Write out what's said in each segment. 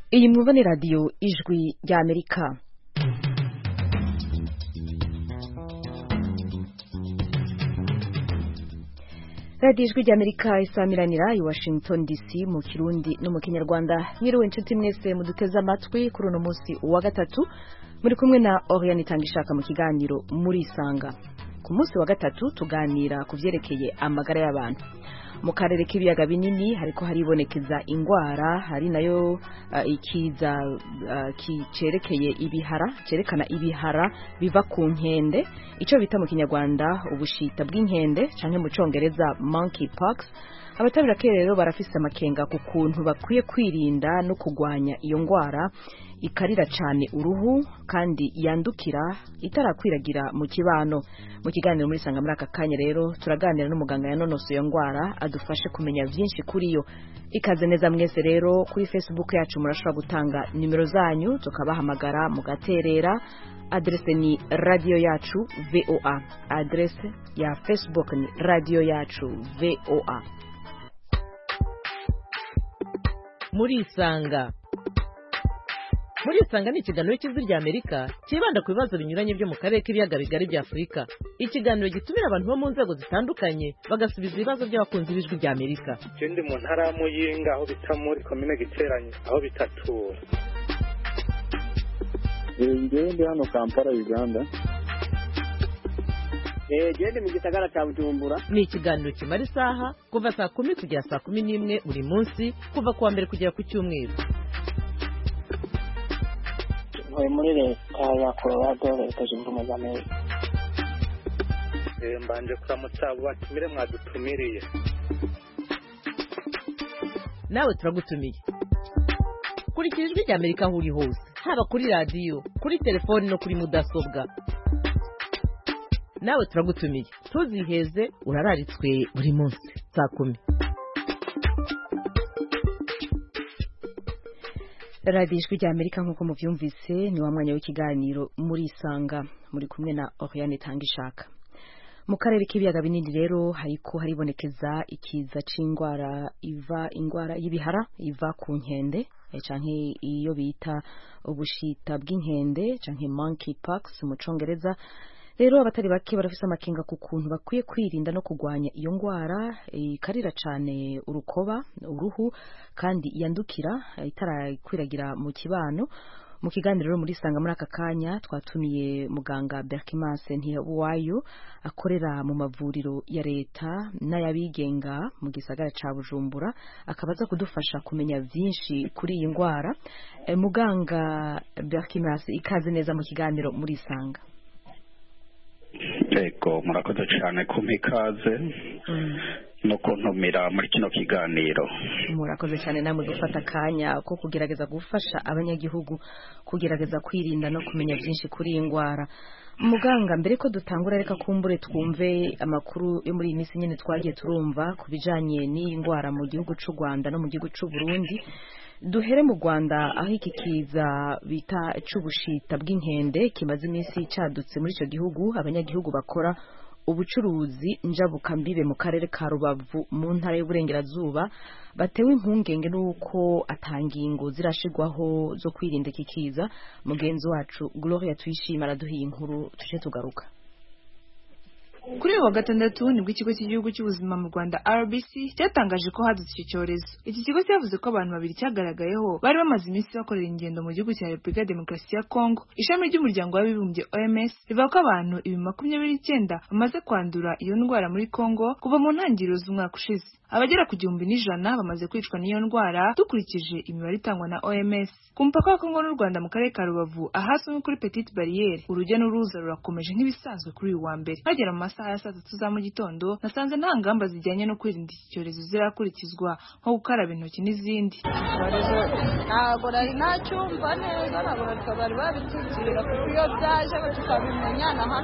Iyi mwumva ni radiyo ijwi ry'Amerika. radiyo ijwi ry'Amerika isamiranira i Washington DC mu Kirundi no mu Kinyarwanda. Mwiriwe inshuti mwese muduteze amatwi kuri uno munsi wa gatatu, muri kumwe na Oriane Itangishaka mu kiganiro muri Isanga. Ku munsi wa gatatu tuganira ku vyerekeye amagara y'abantu. Mu karere k'ibiyaga binini hariko haribonekeza ingwara, hari nayo ikiza kicerekeye ibihara, cerekana ibihara biva ku nkende, ico bita mu Kinyarwanda ubushita bw'inkende canke mu Congereza monkeypox. Abatabira rero barafise amakenga ku kuntu bakwiye kwirinda no kugwanya iyo ngwara ikarira cyane uruhu kandi yandukira itarakwiragira mu kibano. Mu kiganiro muri Sanga muri aka kanya rero turaganira n'umuganga yanonosoye iyo ngwara adufashe kumenya byinshi kuri yo. Ikaze neza mwese rero kuri Facebook yacu murashobora gutanga nimero zanyu tukabahamagara mugaterera. Adrese ni radio yacu VOA. Adrese ya Facebook ni radio yacu VOA. Muri Isanga ni ikiganiro cy'ijwi ry'Amerika kibanda ku bibazo binyuranye byo mu karere k'ibiyaga bigari bya Afurika. Ikiganiro gitumira abantu bo mu nzego zitandukanye bagasubiza ibibazo by'abakunzi b'ijwi ry'Amerika. Ndi mu ntara ya Muyinga aho bita muri komine Giteranye aho bitatura. Ndi hano Kampala, Uganda. Ndi mu gisagara cya Bujumbura. Ni ikiganiro kimara isaha kuva saa 10 kugera saa 11 buri munsi, kuva kuwa mbere kugera ku cyumweru. Muri leta ya Colorado, leta zunze ubumwe za Amerika. Mbanje kuramutsa abo batumire mwadutumiriye. Nawe turagutumiye. Kurikira ijwi ry'Amerika aho uri hose, haba kuri radiyo, kuri telefoni no kuri mudasobwa. Nawe turagutumiye. Tuziheze urararitswe buri munsi saa 10. radiyo ijwi ry'Amerika nk'uko muvyumvise ni wa mwanya w'ikiganiro muri Isanga, muri kumwe na Oriane Itangishaka. Mu karere k'ibiyaga binini rero haribonekeza ikiza c'ingwara ingwara y'ibihara iva ku nkende canke iyo bita ubushita bw'inkende canke monkeypox mu Congereza. Rero abatari bake barafise amakenga ku kuntu bakwiye kwirinda no kugwanya iyo ngwara ikarira cane uruhu kandi yandukira itarakwiragira mu kibano. Mu kiganiro muri Sanga muri aka kanya twatumiye muganga Berkimanse Ntiyabuwayo akorera mu mavuriro ya leta n'ayabigenga mu gisagara ca Bujumbura, akabaza kudufasha kumenya vyinshi kuri iyi ngwara. Muganga Berkimanse, ikaze neza mu kiganiro muri Sanga. Ego, murakoze cyane kumpa ikaze no kuntumira muri kino kiganiro. Murakoze cyane namwe gufata akanya ko kugerageza gufasha abanyagihugu kugerageza kwirinda no kumenya byinshi kuri iyi ngwara. Muganga, mbere ko dutangura reka kumbure twumve amakuru yo muri iyi minsi nyine twagiye turumva ku bijanye n'iyi ngwara mu gihugu c'u Rwanda no mu gihugu c'u Burundi. Duhere mu Rwanda aho iki kiza bita c'ubushita bw'inkende kimaze iminsi cadutse muri ico gihugu. Abanyagihugu bakora ubucuruzi njabukambibe mu karere ka Rubavu mu ntara y'Uburengerazuba batewe impungenge n'uko atangingo zirashigwaho zo kwirinda iki kiza. Mugenzi wacu Gloria Tuyishima araduhiye inkuru tuje tugaruka. Kuri uyu wa gatandatu nibwo ikigo cy'igihugu cy'ubuzima mu Rwanda RBC cyatangaje ko hadutse icyo cyorezo. Iki kigo cyavuze ko abantu babiri cyagaragayeho bari bamaze iminsi bakorera ingendo mu gihugu cya Repubulika ya Demokarasi ya Kongo. Ishami ry'umuryango w'abibumbye OMS rivuga ko abantu 29 bamaze kwandura iyo ndwara muri Kongo kuva mu ntangiriro z'umwaka ushize. Abagera ku 1,100 bamaze kwicwa n'iyo ndwara dukurikije imibare itangwa na OMS. Ku mupaka wa Kongo n'u Rwanda mu karere ka Rubavu ahazwi kuri Petite Barriere, urujya n'uruza rurakomeje nk'ibisanzwe kuri uyu wa mbere. Bagera mu masaha ya saa 3 za mu gitondo nasanze nta ngamba zijyanye no kwirinda iki cyorezo zirakurikizwa nko gukaraba intoki n'izindi. Ntabwo nari nacyumva neza, ntabwo bari babitubwira kuko iyo byaje tukabimenya na hano ku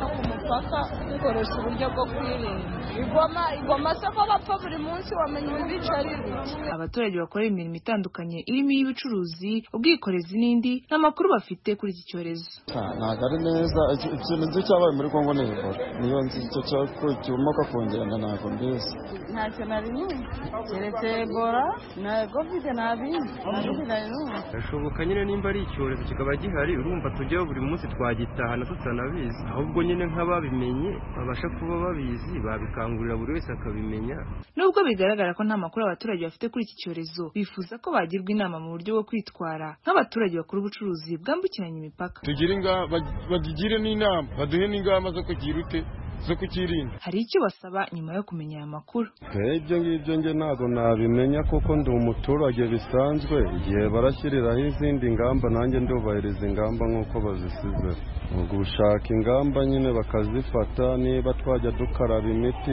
imipaka dukoresha uburyo bwo kwirinda igoma se ko bapfa buri munsi wamenya ibibica ari biki. Abaturage bakorera imirimo itandukanye irimo iy'ubucuruzi, ubwikorezi n'indi nta makuru bafite kuri iki cyorezo. Ntabwo ari neza, ikintu nzi cyabaye muri Kongo ni Ebola, niyo nzi icyo cyumuka ku ngendo ntabwo mbizi. Ntacyo nari numva keretse Ebola na Covid nari numva. Birashoboka nyine nimba ari icyorezo kikaba gihari, urumva tujyaho buri munsi twagitahana tutanabizi, ahubwo nyine nk'ababimenye babasha kuba babizi babikangurira buri wese akabimenya. Nubwo bigaragara ko nta makuru abaturage bafite kuri iki cyorezo, bifuza ko bagirwa inama mu buryo bwo kwitwara nk'abaturage bakora ubucuruzi bwambukiranya imipaka. Bagire n'inama, baduhe n'ingamba zo kukirinda. Hari icyo basaba nyuma yo kumenya aya makuru? Ibyo ngibyo nge ntabwo nabimenya kuko ndi umuturage bisanzwe, igihe barashyiriraho izindi ngamba nanjye ndubahiriza ingamba nk'uko bazisize. Gushaka ingamba nyine bakazifata, niba twajya dukaraba imiti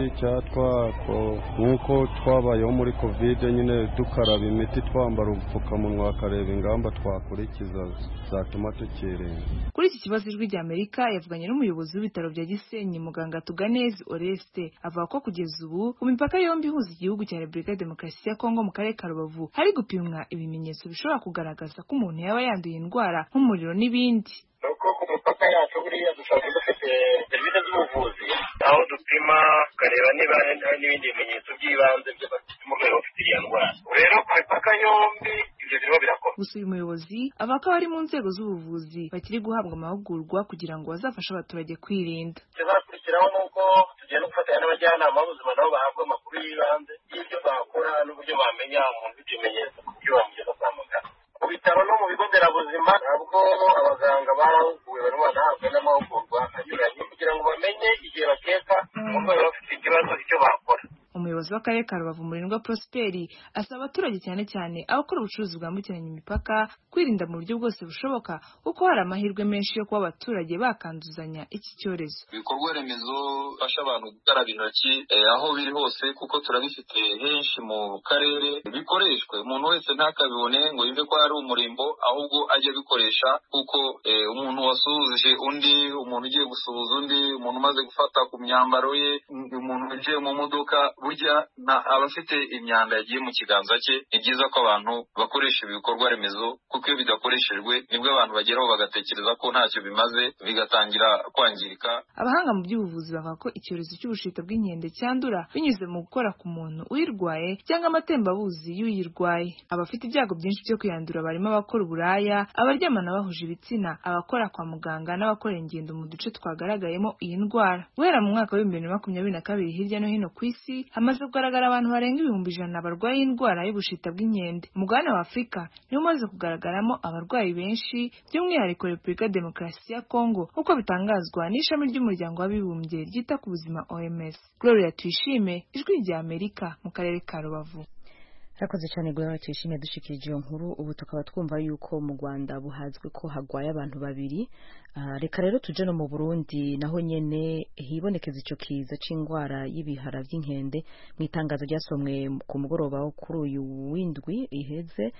nk'uko twabayeho muri Covid nyine dukaraba imiti, twambara ubupfukamunwa, bakareba ingamba twakurikiza zatuma tukirinda. Kuri iki kibazo Ijwi ry'Amerika yavuganye n'umuyobozi w'ibitaro bya Gisenyi, muganga Tuganezi Oreste, avuga ko kugeza ubu ku mipaka yombi ihuza igihugu cya Repubulika ya Demokarasi ya Kongo mu karere ka Rubavu hari gupimwa ibimenyetso bishobora kugaragaza ko umuntu yaba yanduye indwara nk'umuriro n'ibindi. Nuko ku mipaka yacu buriya dusanzwe dufite serivisi z'ubuvuzi, aho dupima tukareba niba hari n'ibindi bimenyetso by'ibanze by'umurwayi ufite iyo ndwara. Rero ku mipaka yombi ibyo birimo birakorwa. Gusa uyu muyobozi avuga ko abari mu nzego z'ubuvuzi bakiri guhabwa amahugurwa kugira ngo bazafashe abaturage kwirinda. Ikizakurikiraho ni uko tugenda gufatanya n'abajyanama b'ubuzima nabo bahabwa amakuru y'ibanze y'ibyo bakora n'uburyo bamenya umuntu ufite ibimenyetso ku buryo bamugeza kwa muganga. Mu bitaro no mu bigo nderabuzima ntabwo abaganga barahuguwe barimo banahabwa n'amahugurwa anyuranye kugira ngo bamenye igihe bakeka umurwayi bafite ikibazo icyo bakora. Umuyobozi w'akarere ka Rubavu Murindwa Prosperi asaba abaturage cyane cyane abakora ubucuruzi bwambukiranya imipaka kwirinda mu buryo bwose bushoboka kuko hari amahirwe menshi yo kuba abaturage bakanduzanya iki cyorezo. Ibikorwa remezo bifasha abantu gukaraba intoki aho biri hose kuko turabifite henshi mu karere bikoreshwe, umuntu wese ntakabibone ngo yumve ko ari umurimbo, ahubwo ajye bikoresha kuko umuntu wasuhuje undi, umuntu ugiye gusuhuza undi, umuntu umaze gufata ku myambaro ye, umuntu ugiye mu modoka, burya abafite imyanda yagiye mu kiganza cye. Ni byiza ko abantu bakoresha ibikorwa remezo kuko iyo bidakoreshejwe nibwo abantu bageraho bagatekereza ko ntacyo bimaze bigatangira kwangirika. Abahanga mu by'ubuvuzi bavuga ko icyorezo cy'ubushita bw'inkende cyandura binyuze mu gukora ku muntu uyirwaye cyangwa amatembabuzi y'uyirwaye. Abafite ibyago byinshi byo kuyandura barimo abakora uburaya, abaryamana bahuje ibitsina, abakora kwa muganga n'abakora ingendo mu duce twagaragayemo iyi ndwara. Guhera mu mwaka wa 2022 hirya no hino ku isi hamaze kugaragara abantu barenga 100,000 barwaye indwara y'ubushita bw'inkende. Umugabane wa Afurika niwo umaze kugaragaramo abarwayi benshi, by'umwihariko Repubulika ya Demokarasi ya Kongo nk'uko bitangazwa n'ishami ry'umuryango w'abibumbye ryita ku buzima OMS. Gloria Tuyishime, Ijwi ry'Amerika mu karere ka Rubavu. Rakoze cyane Gloria Tuyishime dushikirije iyo nkuru. Ubu tukaba twumva yuko mu Rwanda buhazwe ko hagwaye abantu babiri. Reka rero tuje no mu Burundi naho nyene hibonekeza ico kiza c'ingwara y'ibihara by'inkende. Mu itangazo ryasomwe ku mugoroba wo kuri uyu windwi iheze,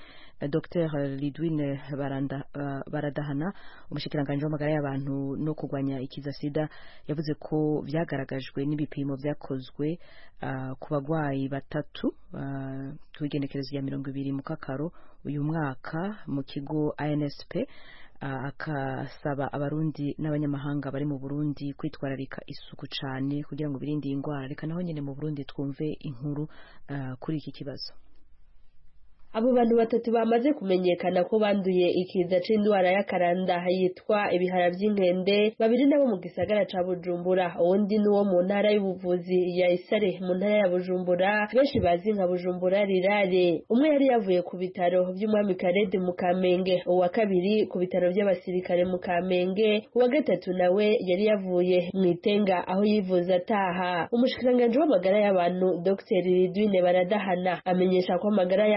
Dr Lidwine Baradahana, umushikiranganje w'amagara y'abantu no kugwanya ikiza sida, yavuze ko vyagaragajwe n'ibipimo vyakozwe ku bagwayi batatu tugenekerezo ya 20 mu Kakaro uyu mwaka mu kigo ANSP. Akasaba abarundi n'abanyamahanga bari mu Burundi kwitwararika isuku cyane kugira ngo birinde indwara. Reka naho nyine mu Burundi twumve inkuru kuri iki kibazo. Abo bantu batatu bamaze kumenyekana ko banduye ikiza c'indwara y'akaranda yitwa ibihara by'inkende, babiri nabo mu gisagara ca Bujumbura, uwundi nuwo mu ntara y'ubuvuzi ya Isare mu ntara ya Bujumbura benshi bazi nka Bujumbura rirare. Umwe yari yavuye ku bitaro by'umwami Karede mu Kamenge, uwa kabiri ku bitaro by'abasirikare mu Kamenge, uwa gatatu nawe yari yavuye mu Itenga aho yivuza ataha. Umushikiranganje w'amagara y'abantu Dr Lidwine Baradahana amenyesha ko amagara y'abo bantu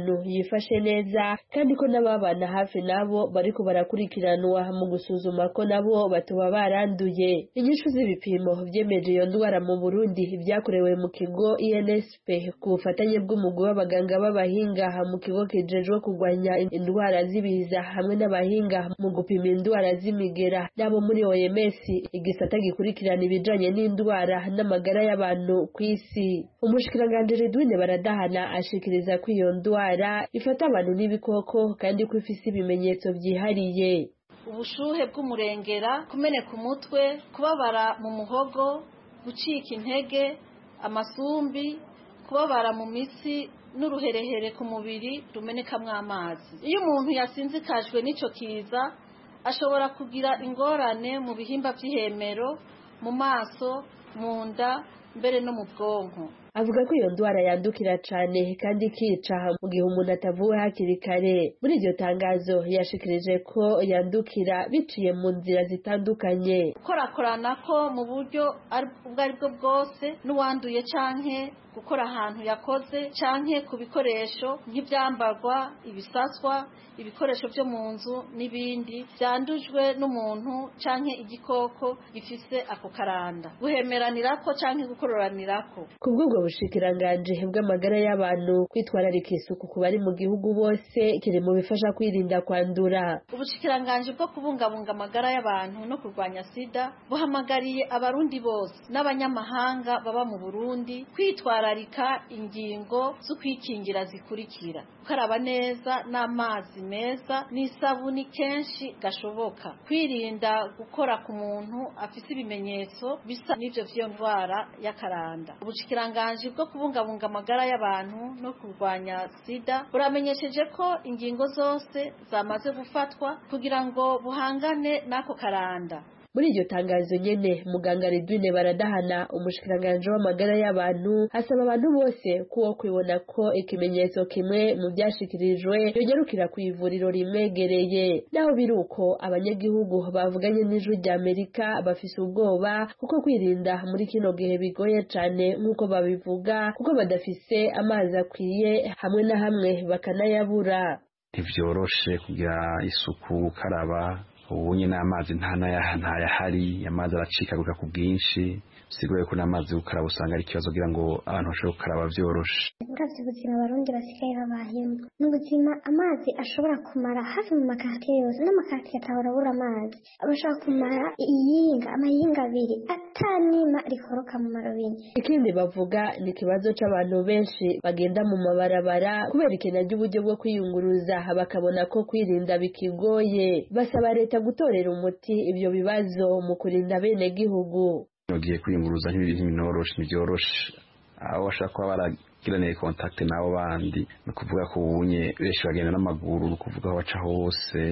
y'abantu yifashe neza kandi ko n'ababana hafi nabo bariko barakurikiranwa mu gusuzuma ko nabo batuba baranduye. Inyishu z'ibipimo vyemeje iyo ndwara mu Burundi vyakorewe mu kigo INSP ku bufatanye bw'umugwi w'abaganga b'abahinga mu kigo kijejwe kurwanya indwara z'ibiza hamwe n'abahinga mu gupima indwara z'imigera nabo muri OMS igisata gikurikirana ibijanye n'indwara n'amagara y'abantu kw'isi. Umushikiranganje Ridwine Baradahana ashikiriza ko iyo ndwara ifata abantu n'ibikoko kandi ko ifise ibimenyetso vyihariye. Ubushuhe bw'umurengera, kumeneka umutwe, kubabara mu muhogo, gucika intege, amasumbi, kubabara mu mitsi n'uruherehere ku mubiri rumenekamwo amazi. Iyo umuntu yasinzikajwe n'ico kiza ashobora kugira ingorane mu bihimba vy'ihemero, mu maso, mu nda, mbere no mu bwonko. Avuga ko iyo ndwara yandukira cane kandi ikica mu gihe umuntu atavuwe hakiri kare. Muri iryo tangazo yashikirije ko yandukira biciye mu nzira zitandukanye. Gukorakorana ko mu buryo ubwo ari bwo bwose n'uwanduye canke gukora ahantu yakoze canke ku bikoresho nk'ivyambarwa, ibisaswa, ibikoresho vyo mu nzu n'ibindi vyandujwe n'umuntu canke igikoko gifise ako karanda. Guhemeranirako canke gukororanirako. Kubw'ubwo bushikiranganje bw'amagara y'abantu kwitwararika isuku ku bari mu gihugu bose kiri mu bifasha kwirinda kwandura. Ubushikiranganje bwo kubungabunga amagara y'abantu no kurwanya sida buhamagariye abarundi bose n'abanyamahanga baba mu Burundi kwitwararika ingingo zo kwikingira zikurikira: gukaraba neza n'amazi meza n'isabuni kenshi gashoboka, kwirinda gukora ku muntu afise ibimenyetso bisa n'ivyo vy'iyo ndwara y'akaranda. Ubushikiranganje bwo kubungabunga amagara y'abantu no kurwanya sida buramenyesheje ko ingingo zose zamaze gufatwa kugira ngo buhangane n'ako karanda. Muri iryo tangazo nyene muganga Ridwine Baradahana umushikiranganje w'amagara y'abantu asaba abantu bose kuwo kwibona ko ikimenyetso kimwe mu byashikirijwe yongerukira ku ivuriro rimwegereye. Naho biruko abanyagihugu bavuganye n'ijwi rya Amerika bafise ubwoba kuko kwirinda muri kino gihe bigoye cane nk'uko babivuga kuko badafise amazi akwiye hamwe na hamwe bakanayabura. Ntivyoroshe kugira isuku karaba ubu nyine amazi ntayahari, amazi aracikaguka ku bwinshi, bisigaye ko n'amazi gukaraba usanga ari ikibazo kugira ngo abantu bashobore gukaraba vyoroshe. Uravye ubuzima abarundi basigaye babayemo n'ubuzima amazi ashobora kumara hafi mu makartiye yose n'amakartiye atahora abura amazi abashaka kumara amahinga abiri atanima rikoroka mu marobine. Ikindi bavuga ni ikibazo c'abantu benshi bagenda mu mabarabara kubera ikena ry'uburyo bwo kwiyunguruza bakabona ko kwirinda bikigoye. Basaba leta gutorera umuti ibyo bibazo mu kurinda bene gihugu. Ugiye kwiyunguruza ntibyoroshe, aho bashaka kuba baragiraniye contact n'abo bandi, no kuvuga ko ubunye benshi bagenda n'amaguru, no kuvuga aho baca hose,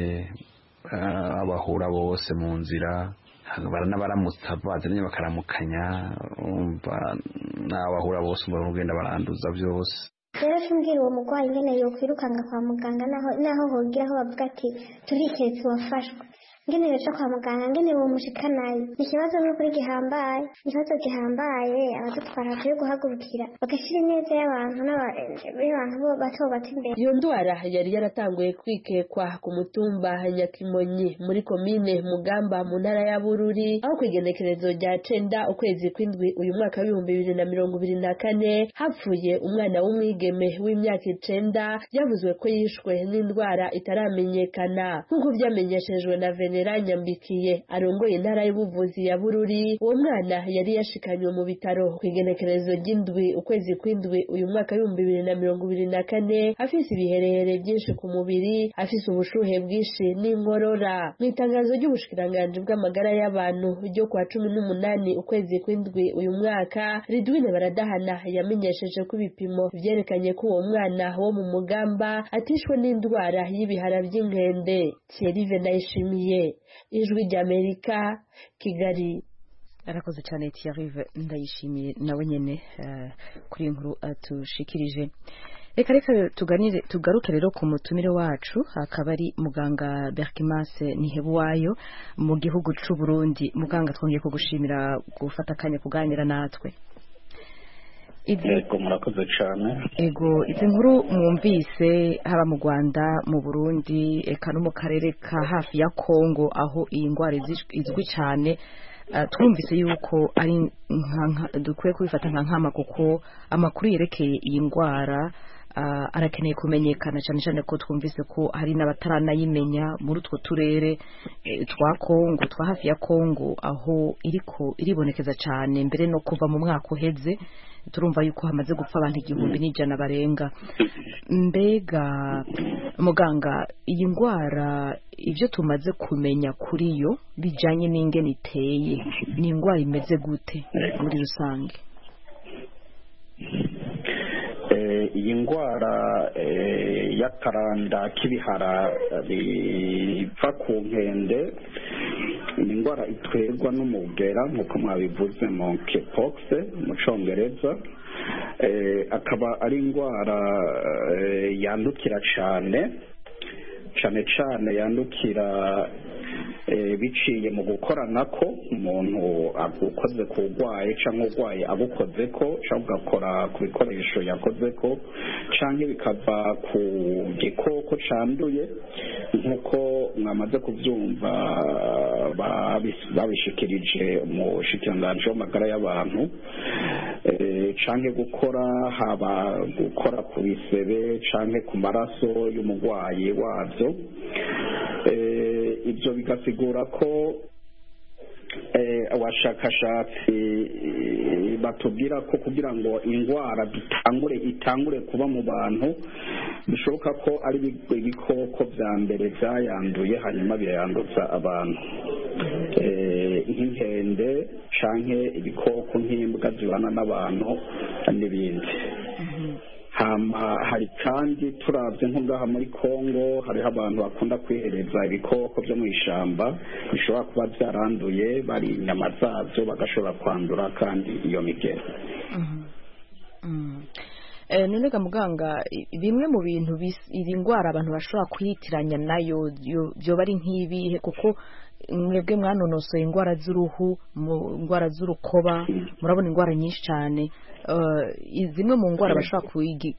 abahura bose mu nzira, baranabaramutsa bazanye bakaramukanya, n'abahura bose bagenda baranduza byose. Rero tumbwira uwo mugwayi ingene yokwirukanga kwa muganga naho hogira aho bavuga ati turiketse wafashwe, ngene rero kwa muganga ngene uwo mushikanayo ni ikibazo n'ukuri gihambaye abadutwara kuri guhagurukira bagashira neza y'abantu n'abantu bo bato imbere. Iyo ndwara yari yaratanguye kwikekwa ku mutumba Nyakimonyi muri komine Mugamba mu ntara ya Bururi, aho kwigenekerezo rya 9 ukwezi kw'indwi uyu mwaka wa 2024 hapfuye umwana w'umwigeme w'imyaka 9 yavuzwe ko yishwe n'indwara itaramenyekana nk'uko vyamenyeshejwe na Nyambikiye arongoye intara y'ubuvuzi ya Bururi. Uwo mwana yari yashikanywe mu bitaro kwigenekerezo ry'indwi ukwezi kw'indwi uyu mwaka wa 2024 afise ibiherehere byinshi ku mubiri, afise ubushuhe bwinshi n'inkorora. Mu itangazo ry'ubushikiranganje bw'amagara y'abantu ryo kwa 18 ukwezi kw'indwi uyu mwaka, Ridwine Baradahana yamenyesheje ko ibipimo vyerekanye ko uwo mwana wo mu Mugamba atishwe n'indwara y'ibihara by'inkende. Thierry Ndayishimiye, Ijwi ry'Amerika, Kigali. Arakoze cyane Thierry Ndayishimiye nawe nyene kuri inkuru atushikirije. Reka tugaruke rero ku mutumire wacu akaba ari muganga Berkimanse Nihebuwayo mu gihugu c'u Burundi. Muganga twongeye kugushimira gufata akanya kuganira natwe. yego murakoze cyane. Ego izi nkuru mwumvise haba mu Rwanda mu Burundi eka no mu karere ka hafi ya Kongo aho iyi ndwara izwi cyane, twumvise yuko ari dukwiye kubifata nka nkama kuko amakuru yerekeye iyi ndwara arakeneye kumenyekana cyane cyane ko twumvise ko hari n'abataranayimenya muri utwo turere twa Kongo, twa hafi ya Kongo aho iribonekeza cyane mbere no kuva mu mwaka uheze turumva yuko hamaze gupfa abantu 1,100 barenga. Mbega muganga, iyi ndwara ibyo tumaze kumenya kuri yo bijanye n'ingene iteye, ni indwara imeze gute muri rusange? Iyi ndwara y'akaranda k'ibihara bipfa ku nkende ni indwara itwerwa n'umugera nk'uko mwabivuze monkeypox mu Congereza, akaba ari indwara yandukira cyane yandukira biciye mu gukorana ko umuntu agukoze ku urwaye cyangwa urwaye agukoze ko cyangwa ugakora ku bikoresho yakoze ko cyangwa bikava ku gikoko cyanduye nk'uko mwamaze kubyumva babishikirije mu shikiranganji w'amagara y'abantu, cyangwa gukora ku bisebe cyangwa ku maraso y'umurwayi wabyo. Ibyo bigasigura ko abashakashatsi batubwira ko kugira ngo indwara itangure kuba mu bantu bishoboka ko ari ibikoko bya mbere byayanduye hanyuma birayanduza abantu, nk'inkende canke ibikoko nk'imbwa zibana n'abantu n'ibindi. Hari kandi turavye nko ngaha muri Kongo hariho abantu bakunda kwihereza ibikoko byo mu ishamba bishobora kuba byaranduye bari inyama zabyo bagashobora kwandura kandi iyo migera. None ga muganga, bimwe mu bintu iri ndwara abantu bashobora kwiyitiranya nayo byo bari nk'ibihe, kuko mwebwe mwanonosoye indwara z'uruhu, indwara z'urukoba, murabona indwara nyinshi cyane. Zimwe mu ndwara bashobora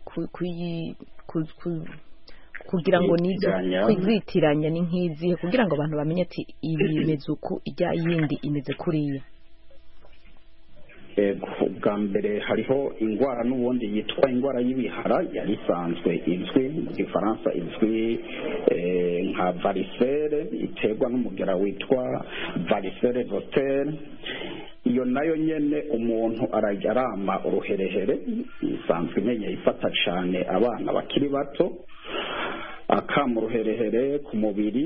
kugira ngo nizo kwizitiranya ni nk'izihe kugira ngo abantu bamenye ati ibi imeze uku ijya yindi imeze kuriya? Bwa mbere hariho indwara n'ubundi yitwa indwara y'ibihara yari isanzwe izwi mu Gifaransa izwi nka varicelle, iterwa n'umugera witwa varicelle zoster. Iyo nayo nyene umuntu arama uruherehere, isanzwe imenye ifata cyane abana bakiri bato, akama uruherehere ku mubiri,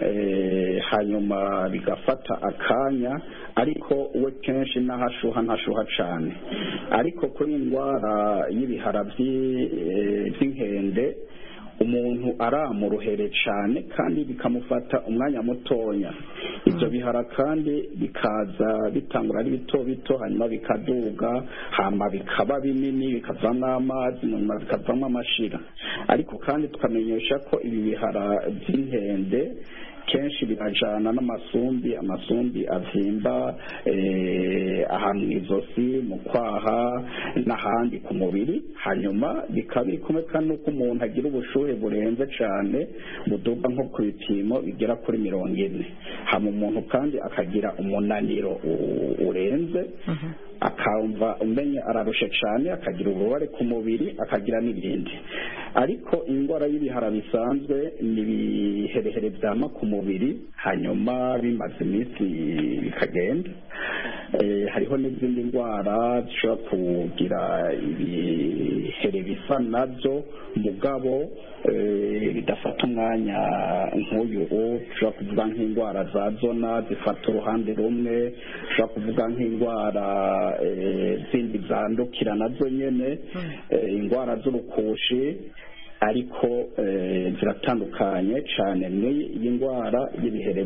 hanyuma bigafata akanya, ariko we kenshi ntashuha cyane. Ariko kuri indwara y'ibihara by'inkende umuntu aramuruhere cyane kandi bikamufata umwanya mutonya. Ibyo bihara kandi bikaza bitangura ari bito bito, hanyuma bikaduga, hama bikaba binini, bikavamo amazi, nyuma bikavamo amashira. Ariko kandi tukamenyesha ko ibi bihara by'inkende kenshi birajana n'amasumbi avyimba ahantu mw'izosi, mu kwaha n'ahandi ku mubiri, hanyuma bikabikomeka nuko umuntu agira ubushuhe burenze cane buduga nko ku bipimo bigera kuri 40. hama umuntu kandi akagira umunaniro urenze, akumva umenye ararushe cyane, akagira ububabare ku mubiri, akagira n'ibindi. Ariko indwara y'ibihara bisanzwe ni ibiherehere byama ku mubiri hanyuma bimaze iminsi bikagenda. Hariho n'izindi ndwara zishobora kugira ibihere bisa nabyo mugabo bidafata umwanya nk'uyu. Ushobora kuvuga nk'indwara za zona zifata uruhande rumwe, ushobora kuvuga nk'indwara zindi zandukira nazo nyene, indwara z'urukushi, ariko ziratandukanye cyane n'iyi ndwara y'ibihere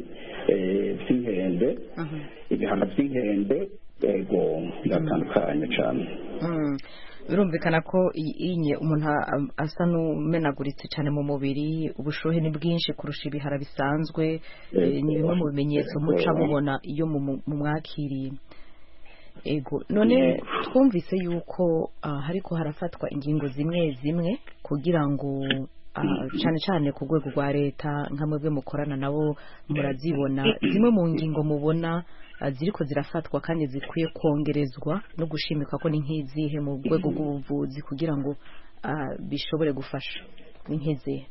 by'inkende. Ibihara by'inkende yego biratandukanye cyane. Birumvikana ko inye umuntu asa n'umenaguritse cyane mu mubiri, ubushuhe ni bwinshi kurusha ibihara bisanzwe. Ni bimwe mu bimenyetso muca mubona iyo mu mwakiriye. ego none twumvise yuko hariko harafatwa ingingo zimwe zimwe kugira ngo cyane cyane ku rwego rwa leta nka mwebwe mukorana nabo murazibona zimwe mu ngingo mubona ziriko zirafatwa kandi zikwiye kongerezwa no gushimika ko ni nk'izihe mu rwego rw'ubuvuzi kugira ngo bishobore gufasha ni nk'izihe?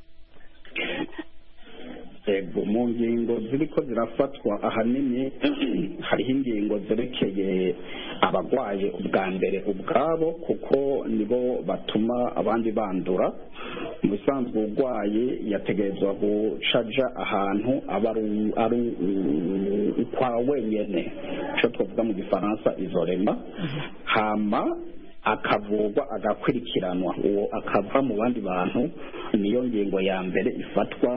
mu ngingo ziriko zirafatwa ahanini hariho ingingo zerekeye abagwaye ubwa mbere ubwabo kuko nibo batuma abandi bandura. mu bisanzwe urwaye yategerezwa gucaja ahantu aba ari ukwa wenyene, icyo twavuga mu gifaransa izorema, hama akavurwa agakurikiranwa, uwo akava mu bandi bantu. niyo ngingo ya mbere ifatwa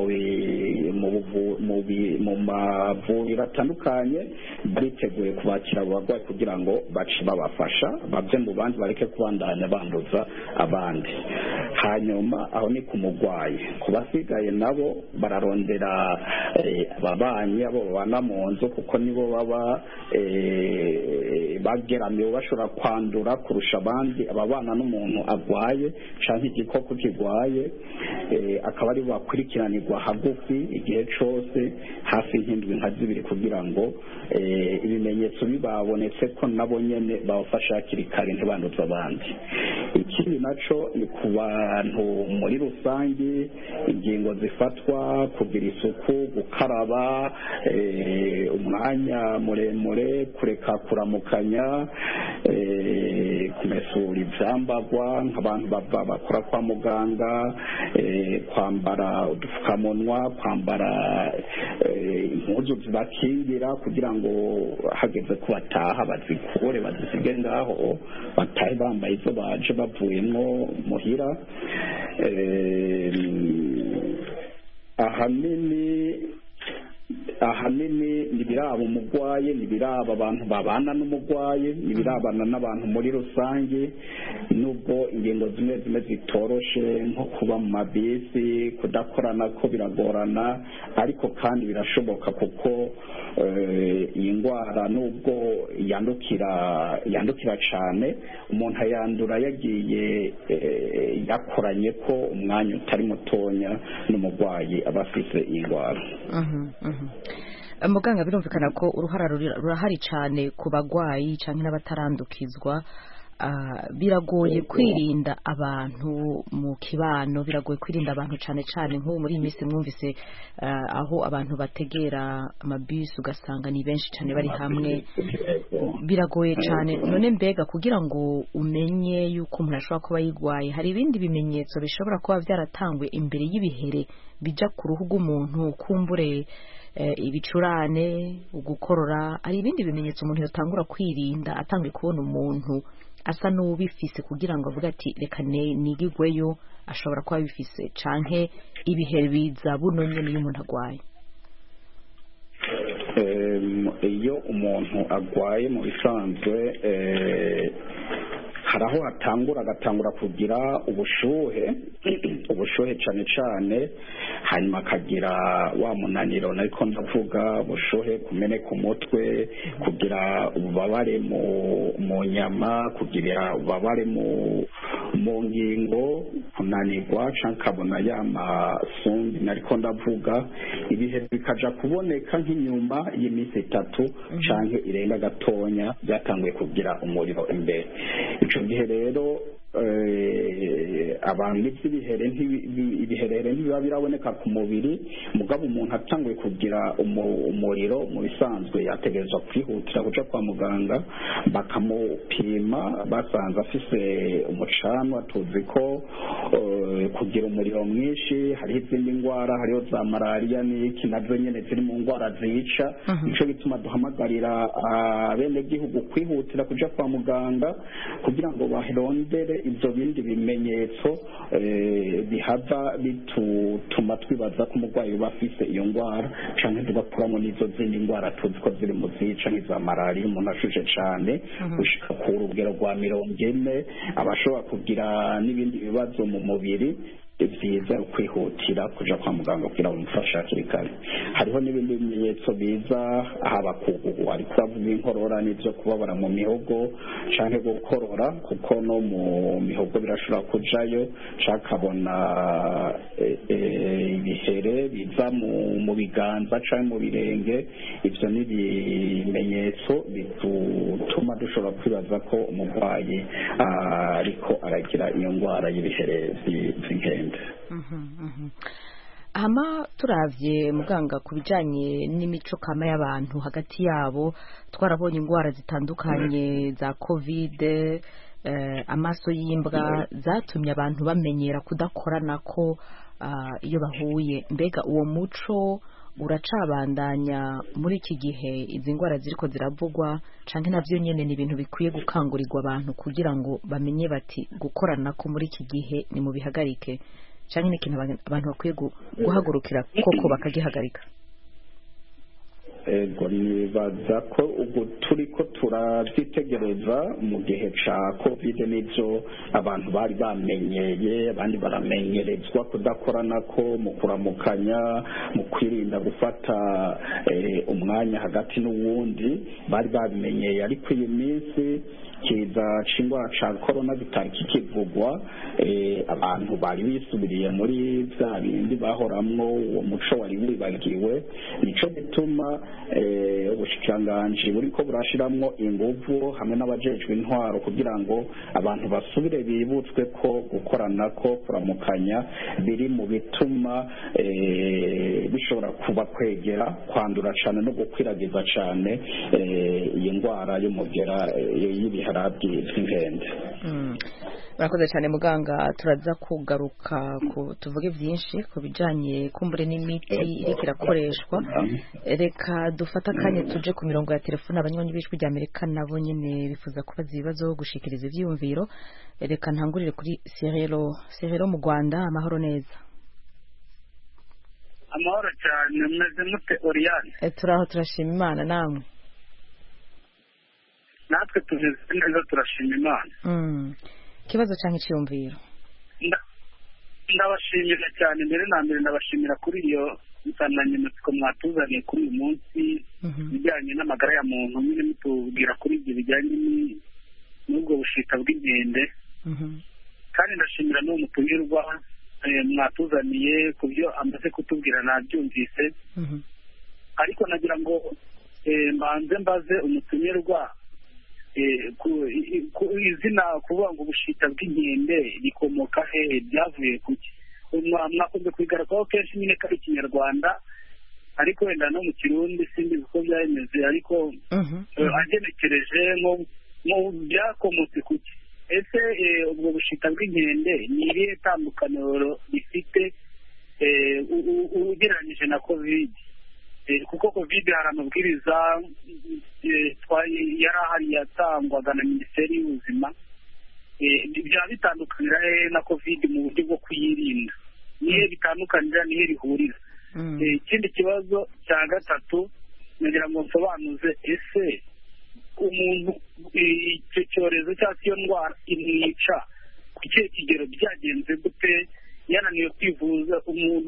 mu mavuriro atandukanye, bariteguye kubakira abo barwayi kugira ngo bace babafasha bave mu bandi bareke kubandanya banduza abandi. hanyuma aho ni ku murwayi. ku basigaye nabo bararondera ababanyi abo babana mu nzu kuko nibo baba bageramiwe bashobora kwandura kurusha abandi ababana n'umuntu arwaye cyangwa igikoko kirwaye, akaba ari bakurikiranirwa hagufi igihe cyose hafi nk'indwi nka zibiri kugira ngo ibimenyetso bibabonetse ko nabo nyene babafasha hakiri kare ntibanduze abandi. ikindi naco ni ku bantu muri rusange, ingingo zifatwa kugira isuku, gukaraba umwanya muremure, kureka kuramukanya, kumesura ivyambagwa nk'abantu bakora kwa muganga, kwambara udupfukamunwa, kwambara impuzu zibakingira kugira ngo hageze ko bataha bazikure bazisige ngaho, batahe bambaye izo baje bavuyemo muhira. ahanini nibiraba umugwaye, nibiraba abantu babana n'umugwaye, nibirabana n'abantu muri rusange. nubwo ingingo zimwe zitoroshe nko kuba mu mabisi, kudakorana ko biragorana, ariko kandi birashoboka kuko iyi ndwara nubwo yandukira cyane, umuntu ayandura yagiye yakoranye ko umwanya utari mutonya n'umugwayi aba afite iyi ndwara. muganga, birumvikana ko uruhara rurahari cyane ku bagwayi cyangwa n'abatarandukizwa. Biragoye kwirinda abantu mu kibano, biragoye kwirinda abantu cyane cyane nk'ubu muri iyi minsi mwumvise aho abantu bategera amabisi ugasanga ni benshi cyane bari hamwe, biragoye cyane. none mbega kugira ngo umenye yuko umuntu ashobora kuba yigwaye, hari ibindi bimenyetso bishobora kuba byaratangwe imbere y'ibihere bija ku ruhu rw'umuntu, kumbure ibicurane, ugukorora, hari ibindi bimenyetso umuntu yatangura kwirinda atangiye kubona umuntu asa n'ubifise kugira ngo avuga ati reka nigigweyo, ashobora kuba bifise canke ibihe biza buno nyene iyo umuntu agwaye? iyo umuntu agwaye mu bisanzwe hari aho agatangura kugira ubushuhe cyane cyane, hanyuma akagira wa munaniro nariko ndavuga, ubushuhe, kumeneka umutwe, kugira ububabare mu nyama, kugira ububabare mu ngingo, kunanirwa canke kabona ya masumbi nariko ndavuga. ibihe bikaja kuboneka nk'inyuma y'iminsi 3 canke irenga gatonya byatanguye kugira umuriro imbere. ico gihe rero abantu ibiherere ntibiba biraboneka ku mubiri, mugabo umuntu atanguye kugira umuriro mu bisanzwe yategerezwa kwihutira kuja kwa muganga bakamupima, basanze afise umucanwa. tuzi ko kugira umuriro mwinshi hariho izindi ndwara, hariho za malariya n'iki, nazo nyene ziri mu ndwara zica. nico gituma duhamagarira abenegihugu kwihutira kuja kwa muganga kugira ngo barondere ibyo bindi bimenyetso bihava bituma twibaza ko umurwayi uba afise iyo ndwara, canke tugakuramo n'izo zindi ndwara tuzi ko ziri mu zica nk'iza malariya. umuntu ashushe cane gushika ku rugero rwa 40 abashobora kugira n'ibindi bibazo mu mubiri, byiza kwihutira kuja kwa muganga kugira ngo umufashe hakiri kare. Hariho n'ibindi bimenyetso biza haba kugugu ariko bavuga inkorora n'ibyo kubabara mu mihogo canke gukorora, kuko no mu mihogo birashobora kujayo, cakabona ibihere biza mu biganza canke mu birenge. Ivyo ni ibimenyetso bituma dushobora kwibaza ko umurwayi ariko aragira iyo ndwara y'ibihere by'inkende. Hama turavye muganga ku bijanye n'imico kama y'abantu hagati yabo, twarabonye indwara zitandukanye za covid, amaso y'imbwa, zatumye abantu bamenyera kudakoranako iyo bahuye. Mbega uwo muco uracabandanya muri iki gihe izi ndwara ziriko ziravugwa, canke navyo nyene ni ibintu bikwiye gukangurirwa abantu kugira ngo bamenye bati gukoranako muri iki gihe ni mu bihagarike, canke ni ikintu abantu bakwiye guhagurukira koko bakagihagarika? Ego nibaza ko ubwo turiko turavyitegereza mu gihe ca covid n'ivyo abantu bari bamenyeye, abandi baramenyerezwa kudakoranako mu kuramukanya, mu kwirinda gufata umwanya hagati n'uwundi, bari babimenyeye. Ariko iyi minsi kiza c'indwara ca corona bitari kikivugwa, abantu bari bisubiriye muri vya bindi bahoramwo, uwo muco wari wibagiwe. Nico gituma ubushikiranganji buriko burashiramwo inguvu hamwe n'abajejwe intwaro kugira ngo abantu basubire bibutswe ko gukoranako, kuramukanya biri mu bituma bishobora kuba kwegera, kwandura cane no gukwiragiza cane iyi ndwara y'umugera y'ibiharabyi by'inkende. Murakoze cyane muganga, turaza kugaruka tuvuge byinshi ku bijanye kumbure n'imiti iriko irakoreshwa. Reka dufata akanya tuje ku mirongo ya telefone, abanywanyi b'ijwi rya Amerika nabo nyene bifuza kubaza ibibazo, gushikiriza ivyiyumviro. Reka ntangurire kuri Serero mu Rwanda. Amahoro neza? Amahoro cyane, meze mute Oriane? Turaho turashima Imana, namwe? Natwe tumeze neza turashima Imana. Ikibazo canke iciyumviro? Ndabashimira cyane, mbere na mbere ndabashimira kuri iyo nsanganyamatsiko mwatuzaniye kuri uyu munsi bijyanye n'amagara ya muntu, nyine mutubwira kuri ibyo bijyanye n'ubwo bushita bw'inkende. Kandi ndashimira n'uwo mutumirwa mwatuzaniye ku byo amaze kutubwira, nabyumvise. Ariko nagira ngo mbanze mbaze umutumirwa ku izina kuvuga ngo ubushita bw'inkende rikomoka hehe, byavuye kuki? Mwakunze kubigaragaho kenshi nyine ko ari Ikinyarwanda, ariko wenda no mu Kirundi simbizi uko byameze, ariko agenekereje nko byakomotse kuki? Ese ubwo bushita bw'inkende ni irihe tandukaniro rifite ugereranyije na covid? Kuko covid hari amabwiriza yari ahari yatangwaga na Minisiteri y'Ubuzima, byaba bitandukanira na covid mu buryo bwo kuyirinda? Nihe bitandukanira, nihe rihurira? Ikindi kibazo cya gatatu nagira ngo nsobanuze, ese umuntu icyo cyorezo cyangwa iyo ndwara imwica ku kihe kigero, byagenze gute? Yananiwe kwivuza, umuntu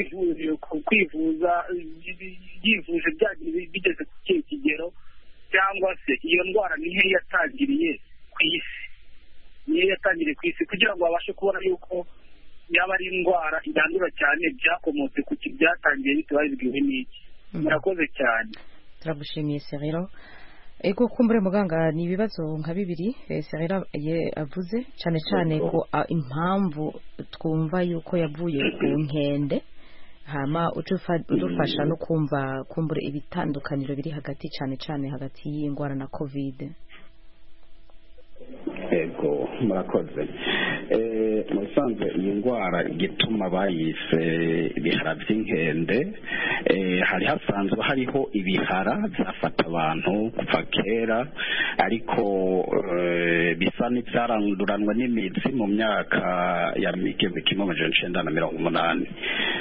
yivuje bigeze ku kihe kigero? Cyangwa se iyo ndwara nihe yatangiriye ku isi? Nihe yatangiriye ku isi kugira ngo babashe kubona yuko yaba ari indwara yandura cyane, byakomotse ku byatangiye bitubabibwiwe n'iki? Murakoze cyane. Turagushimiye Serero. Ego kumbure muganga, ni ibibazo nka bibiri Serero avuze, cyane cyane ko impamvu twumva yuko yavuye ku nkende, hama udufasha no kumva kumbure ibitandukaniro biri hagati, cyane cyane hagati y'indwara na covid. Ego murakoze. Mu bisanzwe iyi ndwara igituma bayise ibihara by'inkende, hari hasanzwe hariho ibihara byafata abantu kuva kera, ariko bisa n'ibyaranduranwa n'imitsi mu myaka ya 1980.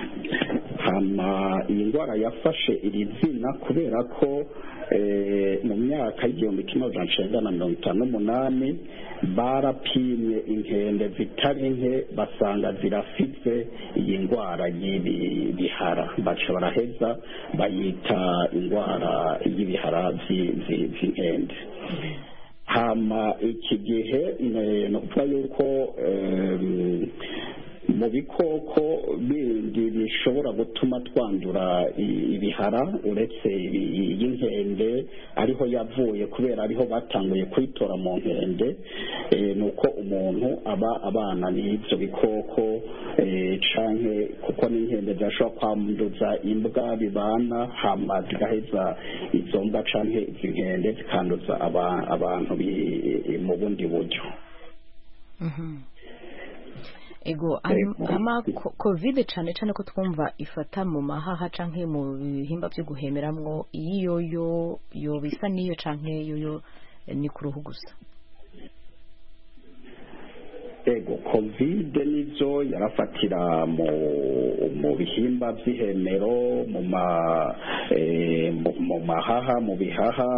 Iyi ndwara yafashe iri zina kubera ko mu myaka y'igihumbi kimwe 1958 barapimye inkende zitari nke basanga zirafite iyi ndwara y'ibihara baca baraheza bayita indwara y'ibihara by'inkende. Hama iki gihe ni ukuvuga yuko mu bikoko bindi bishobora gutuma twandura ibihara uretse y'inkende ariho yavuye kubera ariho batanguye kwitora mu nkende, ni uko umuntu aba abana n'ibyo bikoko canke kuko n'inkende zirashobora kwanduza imbwa bibana hama zigaheza izo mbwa canke izi nkende zikanduza abantu mu bundi buryo. Ego ama covid cyane cyane ko twumva ifata mu mahaha canke mu bihimba byo guhemeramwo, iyo yo bisa niyo canke yo ni ku ruhu gusa. Ego covid nivyo yarafatira mu bihimba by'ihemero mu mahaha mu bihaha,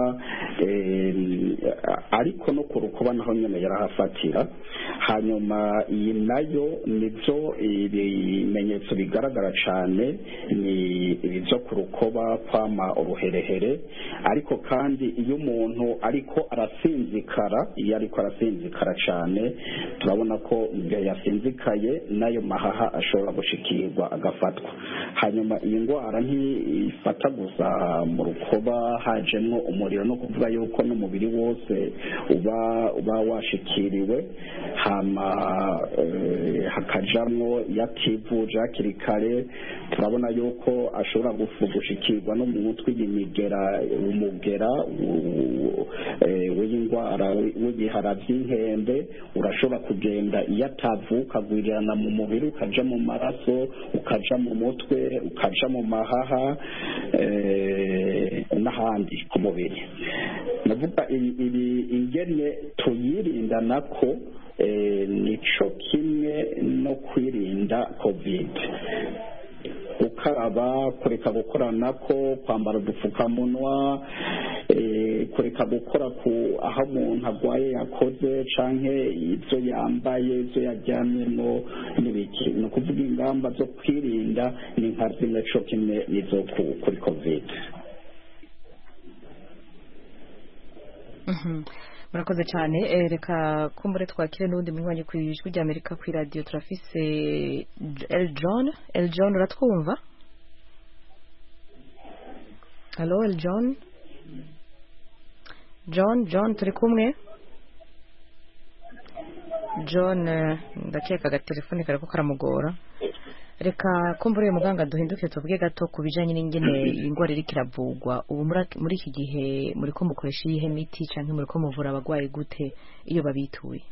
ariko no ku rukuba naho nyene yarahafatira. Hanyuma iyi nayo nivyo ibimenyetso bigaragara cane ni ibyo ku rukoba kwama uruherehere, ariko kandi iyo umuntu ariko arasinzikara cane turabona ko igihe yasinzikaye nayo mahaha ashobora gushikirwa agafatwa. Hanyuma iyi ndwara ntifata gusa mu rukoba hajemwo umuriro, no kuvuga yuko n'umubiri wose uba washikiriwe, hama hakajamwo yativuje hakiri kare. Turabona yuko ashobora gushikirwa no mu mutwe umugera w'indwara w'ibihara by'inkende urashobora kugenda iyo atavuka agwirirana mu mubiri ukaja mu maraso ukaja mu mutwe ukaja mu mahaha n'ahandi ku mubiri. Navuga ibi ingene tuyirinda nako nico kimwe no kwirinda covid: gukaraba, kureka gukoranako, kwambara udupfukamunwa, kureka gukora aho umuntu agwaye yakoze canke ibyo yambaye ibyo yaryamyemo n'ibiki. ni ukuvuga ingamba zo kwirinda ni nka zimwe co kimwe nizo kuri covid. Murakoze cyane. Reka kumbure twakire n'undi munywanyi ku ijwi rya Amerika ku radio. Turafise Eljon uratwumva? Hello Eljon? John turi kumwe? John ndakeka agatelefoni kariko karamugora. Reka kumbure muganga duhinduke tuvuge gato ku bijanye n'ingene ingwara iriko iravugwa ubu muri iki gihe. Muri ko mukoresha iyihe miti canke muri ko muvura abagwayi gute iyo babituye?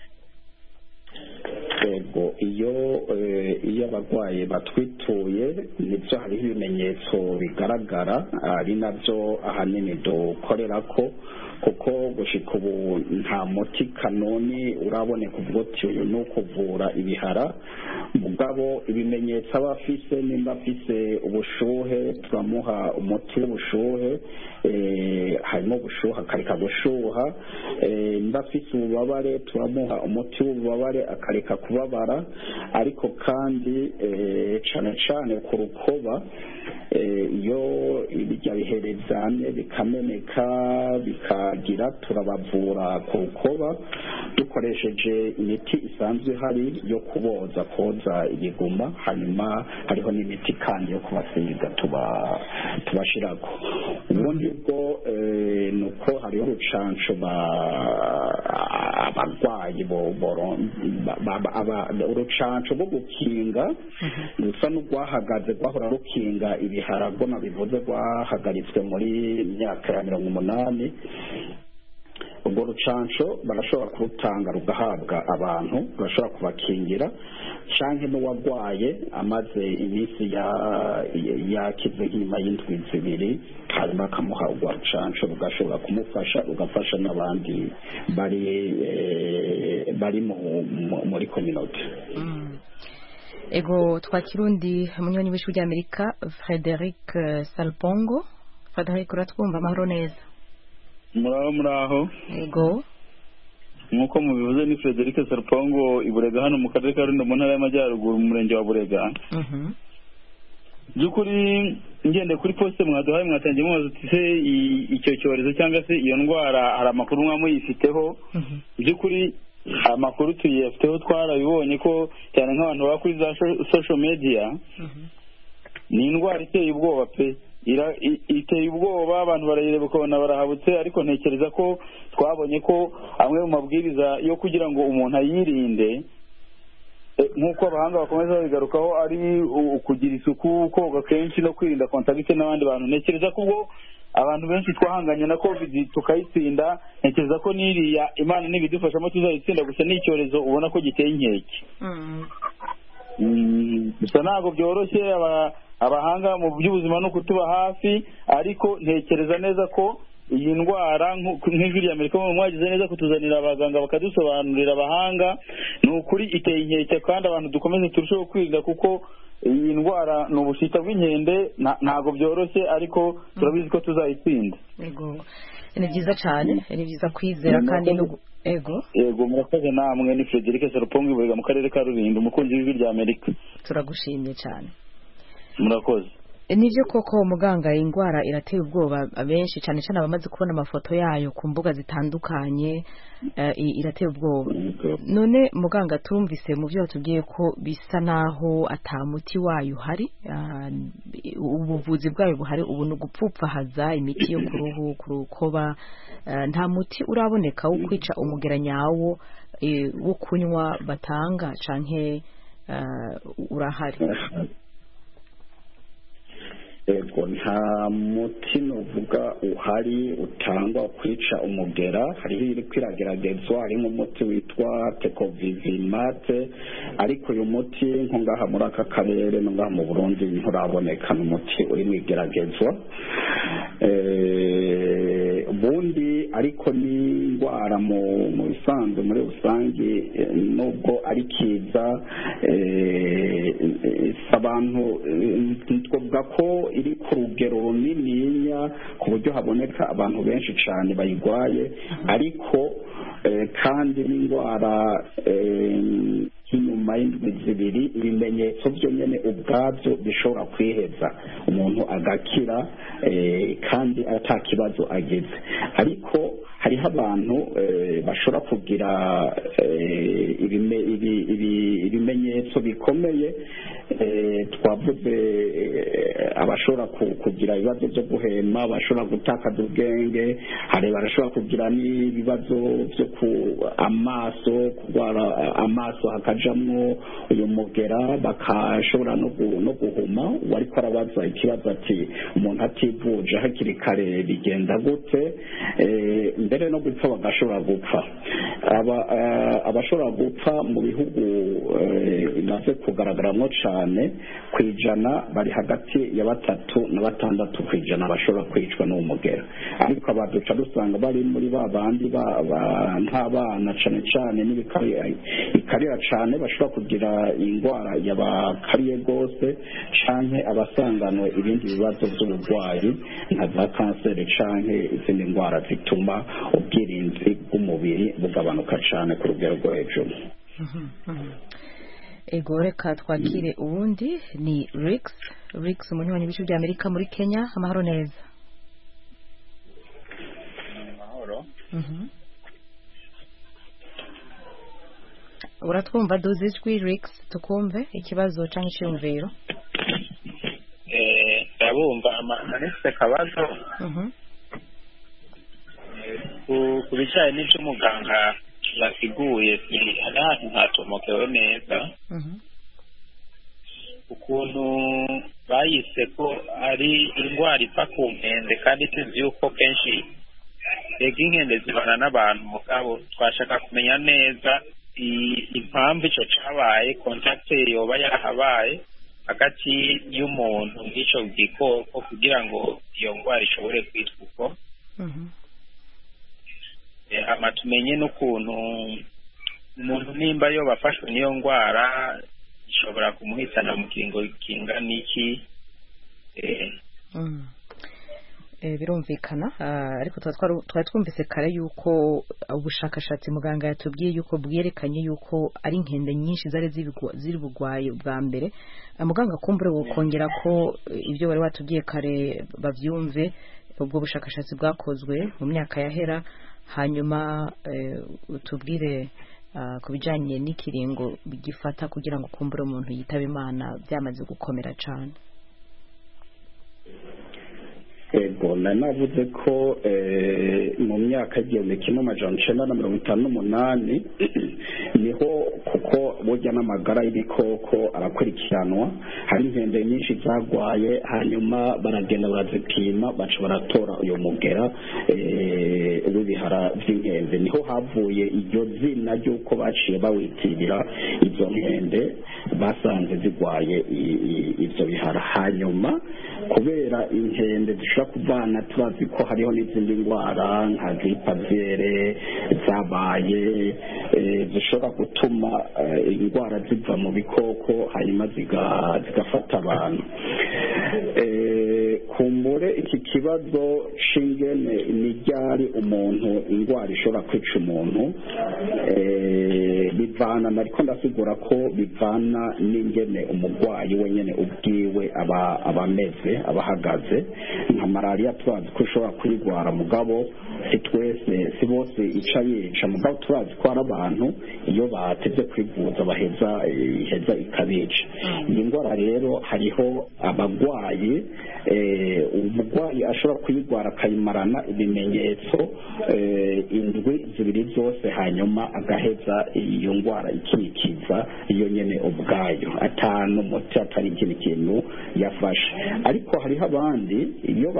Ego iyo abagwayi batwituye nibyo hariho ibimenyetso bigaragara, ari nabyo ahanini dukorerako, kuko gushika ubu nta muti kanoni uraboneka uvuga uti uyu ni ukuvura ibihara. Mugabo ibimenyetso aba afise, nimba afise ubushuhe turamuha umuti w'ubushuhe, harimo gushuha akareka gushuha. Nimba afise ububabare turamuha umuti w'ububabare akareka kubabara. Ariko kandi cane cane ku rukoba, iyo ibijya biherezane bikameneka bikagira, turabavura ku rukoba dukoresheje imiti isanzwe hari yo koza ibiguma. Hanyuma hariho n'imiti kandi yo kubasiga tubashirako. Ubundi bwo nuko hariho urucanco abarwayi urucanco rwo gukinga rusa n'urwahagaze rwahora rukinga ibihara rwo nabivuze rwahagaritswe muri myaka ya 80. ubwo rucanco barashobora kurutanga rugahabwa abantu, barashobora kubakingira canke n'uwagwaye amaze iminsi yakize nk'ima y'indwi zibiri, hanyuma akamuha urwa rucanco rugashobora kumufasha rugafasha n'abandi bari muri community. Ego twakirundi munyoni w'ishuri rya Amerika Frederic Salpongo. Frederic uratwumva? Amahoro neza? Muraho. Ego nk'uko mubivuze ni Frederic Sarupongo iburega hano mu karere ka Rulindo mu ntara y'Amajyaruguru mu murenge wa Burega. By'ukuri ngende kuri poste mwaduhaye mwatangiye mubaza uti se icyo cyorezo cyangwa se iyo ndwara hari amakuru mwamuyifiteho. By'ukuri amakuru tuyifiteho twarabibonye ko cyane nk'abantu baba kuri za social media ni indwara iteye ubwoba pe, iteye ubwoba, abantu barayireba ukabona barahabutse, ariko ntekereza ko twabonye ko amwe mu mabwiriza yo kugira ngo umuntu ayirinde nk'uko abahanga bakomeza babigarukaho ari ukugira isuku, koga kenshi no kwirinda kontakite n'abandi bantu. Ntekereza ko ubwo abantu benshi twahanganye na covid tukayitsinda, ntekereza ko n'iriya Imana nibidufashamo tuzayitsinda, gusa n'icyorezo ubona ko giteye inkeke. Gusa ntabwo byoroshye, abahanga mu by'ubuzima no kutuba hafi, ariko ntekereza neza ko iyi ndwara nk'ijwi rya Amerika mwagize neza kutuzanira abaganga bakadusobanurira abahanga, ni ukuri iteye inkeke kandi abantu dukomeze turusheho kwirinda, kuko iyi ndwara ni ubushita bw'inkende, ntabwo byoroshye, ariko turabizi ko tuzayitsinda. Ni byiza cyane, ni byiza kwizera kandi no yego murakoze. Namwe ni Frederic Sarupongo iburega mu karere ka Rulindo, umukunzi w'ijwi rya Amerika. Turagushimiye cyane. Murakoze. Nibyo koko muganga, indwara irateye ubwoba benshi, cyane cyane abamaze kubona amafoto yayo ku mbuga zitandukanye, irateye ubwoba. None muganga, turumvise mu byo watubwiye ko bisa naho atamuti wayo uhari, ubuvuzi bwayo buhari, ubu ni ugupfupfahaza imiti yo ku ruhu, ku rukoba, nta muti uraboneka wo kwica umugera nyawo wo kunywa batanga canke urahari? Ego nta muti nuvuga uhari utangwa kwica umugera. hariho iri kwirageragezwa, hari nk'umuti witwa Tecovivimate, ariko uyu muti nko ngaha muri aka karere no ngaha mu Burundi nturaboneka, n'umuti uri mu igeragezwa. Ubundi ariko ni indwara mu bisanzwe muri rusange, nubwo ari kiza, abantu twavuga ko iri ku rugero runiniya ku buryo haboneka abantu benshi cyane bayirwaye, ariko kandi n'indwara nk'inyuma y'indwi zibiri ibimenyetso byo nyine ubwabyo bishobora kwiheza umuntu agakira kandi ata kibazo agize. ariko hariho abantu bashobora kugira ibimenyetso bikomeye, twavuze abashobora kugira ibibazo byo guhema, bashobora gutakaza ubwenge, hari barashobora kugira n'ibibazo byo amaso, kurwara amaso hakajamwo uyu mugera, bakashobora no guhuma. ariko arabaza ikibazo ati umuntu ativuje hakiri kare bigenda gute, mbere no gupfa bagashobora gupfa. Abashobora gupfa mu bihugu bimaze kugaragaramo cyane ku ijana bari hagati ya 3 na 6 ku ijana bashobora kwicwa n'uwo mugera, ariko abaduca dusanga bari muri babandi nk'abana cyane cyane n'ibikarira cyane bashobora kugira indwara yabakariye rwose, canke abasanganwe ibindi bibazo by'uburwayi nka za kanseri canke izindi ndwara zituma ubwirinzi bw'umubiri bugabanuka cyane ku rugero rwo hejuru. Ego reka twakire ubundi ni Rix umunywanyi w'ijwi rya Amerika muri Kenya. Amahoro neza. Amahoro. Uratwumva duze ijwi Rix tukumve ikibazo cyangwa icyumviro? Ndabumva amanese kabazo. Ku bijyanye n'ibyo muganga basiguye, hari ahantu ntatomokewe neza ukuntu bayise ko ari indwara ipfa ku nkende, kandi tuzi yuko kenshi rega inkende zibana n'abantu. mugabo twashaka kumenya neza impamvu icyo cyabaye, kontakte yoba yarahabaye hagati y'umuntu n'icyo gikoko kugira ngo iyo ndwara ishobore kwitwa uko. Tumenye n'ukuntu umuntu nimba yo bafashwe n'iyo ndwara ishobora kumuhitana mu kiringo kingana iki. birumvikana ariko twari twumvise kare yuko ubushakashatsi muganga yatubwiye yuko bwerekanye yuko ari inkende nyinshi zari ziri bugwaye bwa mbere. Muganga kumbure wokongera ko ibyo wari watubwiye kare bavyumve, ubwo bushakashatsi bwakozwe mu myaka yahera, hanyuma utubwire ku bijanye n'ikiringo gifata kugira ngo kumbure umuntu yitaba Imana byamaze gukomera cyane. Ego navuze ko mu myaka y'igihumbi kimwe amajana 1958 niho kuko burya n'amagara y'ibikoko arakurikiranwa, hari inkende nyinshi zagwaye, hanyuma baragenda barazipima baca baratora uyu mugera w'ibihara by'inkende, niho havuye iryo zina ry'uko baciye bawitirira izo nkende basanze zigwaye ivyo bihara. Hanyuma kubera inkende zishobora kuvana, turazi ko hariho n'izindi ndwara nka grippe aviaire zabaye zishobora gutuma indwara ziva mu bikoko hanyuma zigafata abantu. Kumbure iki kibazo c'ingene n'iryari umuntu indwara ishobora kwica umuntu bivana, nariko ndasigura ko bivana n'ingene umurwayi wenyene ubwiwe abameze abahagaze. Nka malaria turazi ko ishobora kuyigwara, mugabo si bose ica yica, mugabo turazi ko hari abantu iyo batevye kwivuza iheza ikabica. Iyi ndwara rero hariho abagwayi, umurwayi ashobora kuyigwara akayimarana ibimenyetso indwi zibiri zose, hanyuma agaheza iyo ndwara ikikiza iyo nyene ubwayo atanu muti atari ikindi kintu yafashe. Ariko hariho abandi iyo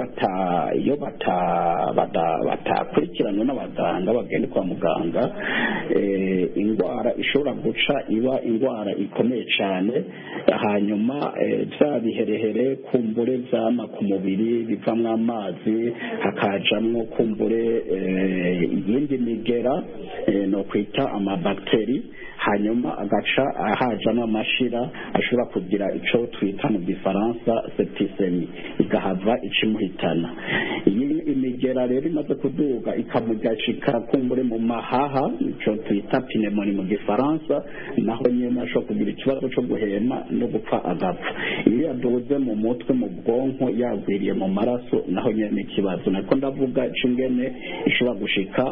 batakurikiranwa n'abaganga bagenda kwa muganga, indwara ishobora guca iba indwara ikomeye cyane, hanyuma bya biherehere kumbure vyama ku mubiri bivamwo amazi, hakajamwo kumbure iyindi migera no kwita amabakteri, hanyuma agaca hajamwo amashira ashobora kugira ico twita mu gifaransa septicemie, igahava ikimuhitana. Iyi imigera rero imaze kuduga ikamugashika kumbure mu mahaha, ico twita pneumonie mu gifaransa, naho nyene ashobora kugira ikibazo co guhema no gupfa agapfa. Iyo yaduze mu mutwe mu bwonko yagwiriye mu maraso, naho nyene ikibazo. Nako ndavuga c'ingene ishobora gushika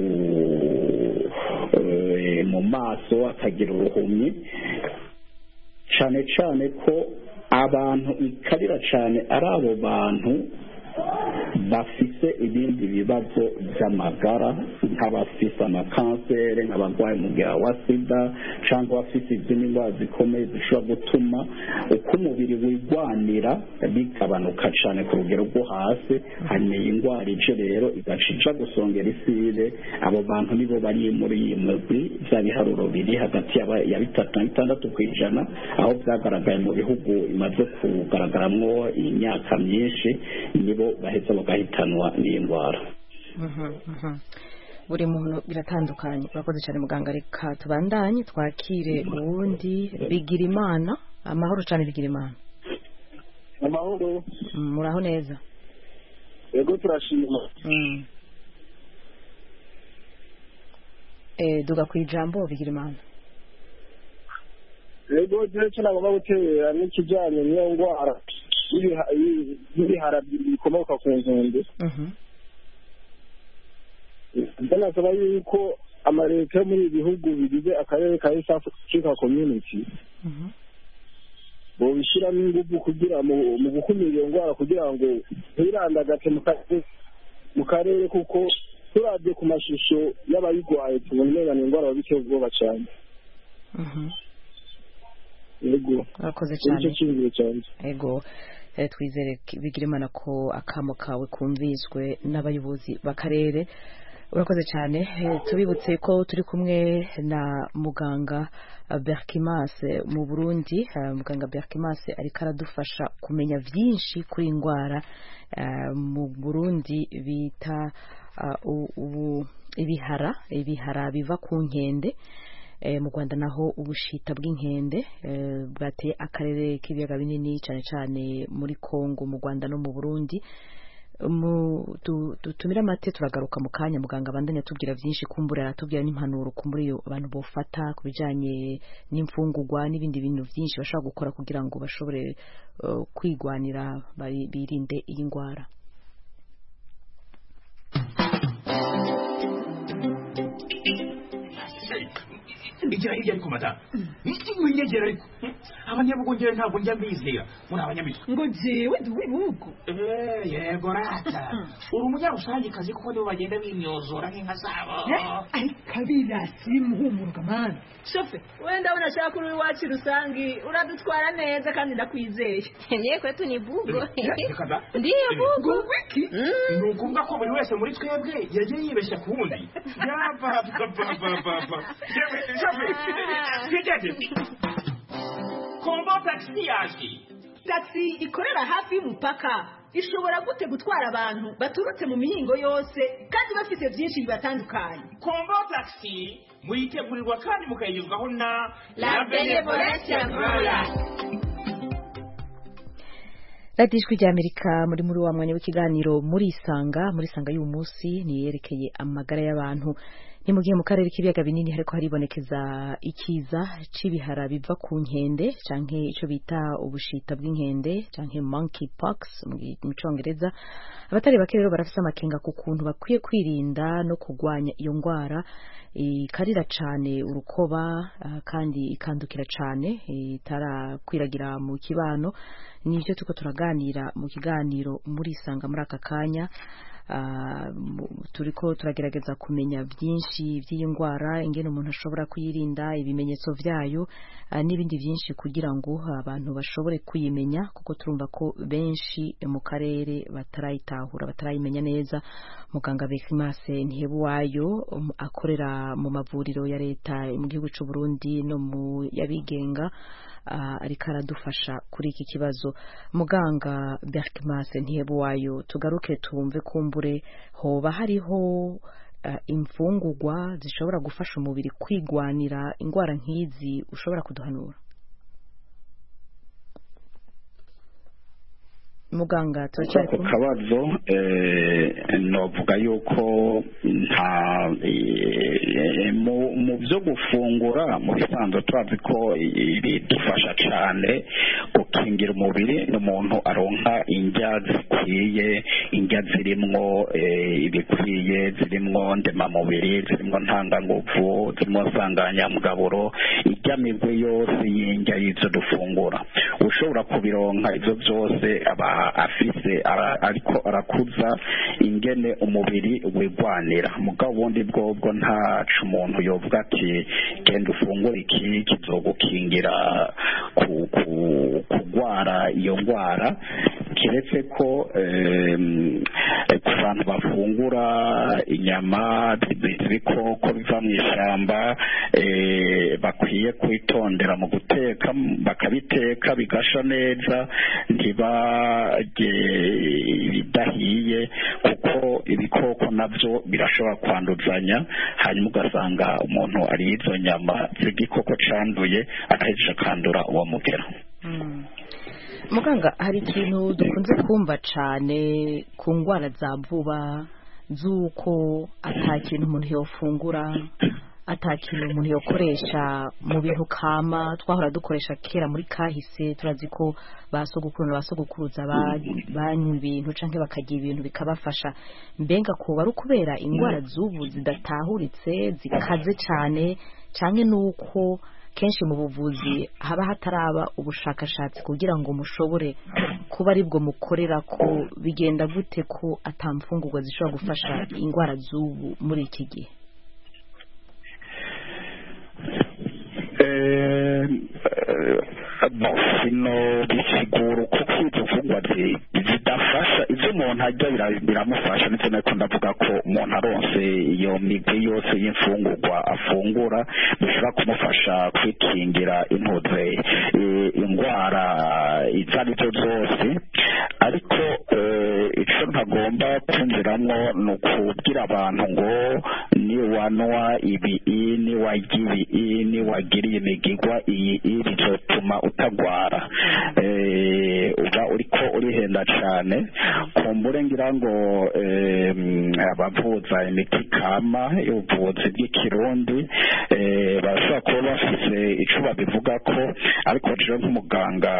mu maso akagira uruhumyi, cane cane ko abantu ikarira cane ari abo bantu bafise ibindi bibazo by'amagara, nk'abafise amakanseri, nk'abarwaye umugera wa sida, cyangwa bafise izindi ndwara zikomeye zishobora gutuma uko umubiri wigwanira bigabanuka cyane ku rugero rwo hasi, hanyuma iyi ndwara ije rero igacija gusongera isire. Abo bantu nibo bari muri iyi migwi, bya biharuro biri hagati ya 3 na 6%, aho byagaragaye mu bihugu imaze kugaragaramwo imyaka myinshi, nibo baheza bagahitanwa n'iyi ndwara. Buri muntu biratandukanye. Urakoze cyane muganga, reka tubandanye twakire uwundi. Bigirimana, amahoro cyane Bigirimana. Amahoro. Muraho neza? Yego turashima. Duga ku ijambo Bigirimana. Yego cyo nagomba gutera n'ikijyanye n'iyo ndwara y'ibihara bikomoka ku nkende. Ndasaba yuko amaleta yo muri ibihugu bigize akarere ka East Africa Community bobishyiramo ingufu kugira mu gukumira iyo ndwara, kugira ngo ntibirandagate mu karere, kuko turabye ku mashusho y'abayigwaye tubona ingana indwara babiteye ubwoba cyane. Yego urakoze cyane. Yego twizere Bigirimana ko akamo kawe kumviswe n'abayobozi b'akarere. Urakoze cyane. Tubibutse ko turi kumwe na muganga Berkimas mu Burundi. Muganga Berkimas ariko aradufasha kumenya byinshi kuri indwara mu Burundi bita ibihara biva ku nkende. Mu Rwanda naho ubushita bw'inkende bwateye akarere k'ibiyaga binini cyane cyane muri Kongo, mu Rwanda no mu Burundi. dutumira amate turagaruka mu kanya muganga bandanya tubwira byinshi kumbura aratubwira n'impanuro kumbura iyo abantu bofata ku bijanye n'imfungurwa n'ibindi bintu byinshi bashobora gukora kugira ngo bashobore kwigwanira birinde iyi ndwara. igira hirya ariko madamu winyegera ariko abanyabugongera ntabwo njya mbizera muri abanyamitwe ngo jewe ndi uw'ibihugu yego rata uri umunyarusangikazi kuko nibo bagenda bimyozora nk'inka zabo ariko abirasi muhumuruka mani shofe wenda unashaka uri iwacu rusangi uradutwara neza kandi ndakwizeye niye kwetu ni bugo ndiye bugo wiki ni ukuvuga ko buri wese muri twebwe yagiye yibeshya ku wundi yapapapapapa kombo taxi yaje taxi ikorera hafi y'umupaka ishobora gute gutwara abantu baturutse mu mihingo yose kandi bafite byinshi bibatandukanye. kombo taxi muyitegurirwa kandi mukayigezwaho na La Benevolence Royal. radiyo ijwi ry'Amerika muri wa mwanya w'ikiganiro muri isanga y'uyu munsi niyerekeye amagara y'abantu. Ni mu gihe mu karere k'ibiyaga binini hariko haribonekeza ikiza c'ibihara biva ku nkende canke ico bita ubushita bw'inkende canke monkeypox mu Congereza. Abatari bake rero barafise amakenga ku kuntu bakwiye kwirinda no kugwanya iyo ngwara ikarira cane urukoba kandi ikandukira cane itarakwiragira mu kibano. Nivyo tuko turaganira mu kiganiro muri isanga muri aka kanya. Turiko turagerageza kumenya byinshi by'iyi ndwara ingene umuntu ashobora kuyirinda ibimenyetso vyayo n'ibindi byinshi kugira ngo abantu bashobore kuyimenya kuko turumva ko benshi mu karere batarayitahura batarayimenya neza. Muganga Bekimase Ntihebuwayo akorera mu mavuriro ya leta mu gihugu c'u Burundi no mu yabigenga ariko aradufasha kuri iki kibazo. Muganga Bekimase Ntihebuwayo tugaruke tumve kumbure hoba hariho imfungurwa zishobora gufasha umubiri kwigwanira ingwara nk'izi ushobora kuduhanura. Muganga turacyari ku kabazo novuga yuko nta mu byo gufungura mu bisanzwe turazi ko bidufasha cyane gukingira umubiri n'umuntu aronka indya zikwiye, indya zirimwo ibikwiye, zirimwo ndemamubiri, zirimwo ntanganguvu, zirimwo nsanganyamugaburo, irya migwi yose y'indya y'ibyo dufungura ushobora kubironka ibyo byose aba afise ariko arakuza ingene umubiri wigwanira. Mugabo ubundi bwobwo ntacu umuntu yovuga ati genda ufungura iki kizogukingira kugwara iyo ngwara, kiretse ko ku bantu bafungura inyama z'ibikoko biva mu ishyamba bakwiye kwitondera mu guteka, bakabiteka bigasha neza ntibarye ibidahiye kuko ibikoko nabyo birashobora kwanduzanya, hanyuma ugasanga umuntu ariye izo nyama z'igikoko canduye agahejeje akandura uwo mugera. Muganga, hari ikintu dukunze kumva cane ku ngwara za vuba z'uko atakintu umuntu yofungura, atakintu umuntu yokoresha mu bintu kama twahora dukoresha kera muri kahise. Turazi ko basogokuru na basogokuruza banywa ibintu canke bakagira ibintu bikabafasha. Mbenga ko bari kubera ingwara z'ubu zidatahuritse zikaze cane canke nuko kenshi mu buvuzi haba hataraba ubushakashatsi kugira ngo mushobore kuba aribwo mukorera ko bigenda gute ko atamfungurwa zishobora gufasha ingwara z'ubu muri iki gihe? Sino bisigura kuko izo mfungwa zidafasha, ibyo umuntu arya biramufasha, ndetse nako ndavuga ko umuntu aronse iyo migwi yose y'imfungurwa afungura bishobora kumufasha kwikingira intuze indwara izo ari zo zose. Ariko icyo ntagomba kwinjiramo ni ukubwira abantu ngo niyo wanwa ibi ni wagira ibi ni wagiriye imigigwa iyi bizotuma utagwara uba uriko urihenda cyane kumbure ngira ngo abavuza imiti kama y'ubuvuzi bw'ikirundi barashobora kuba bafise ico babivuga ko ariko jewe nk'umuganga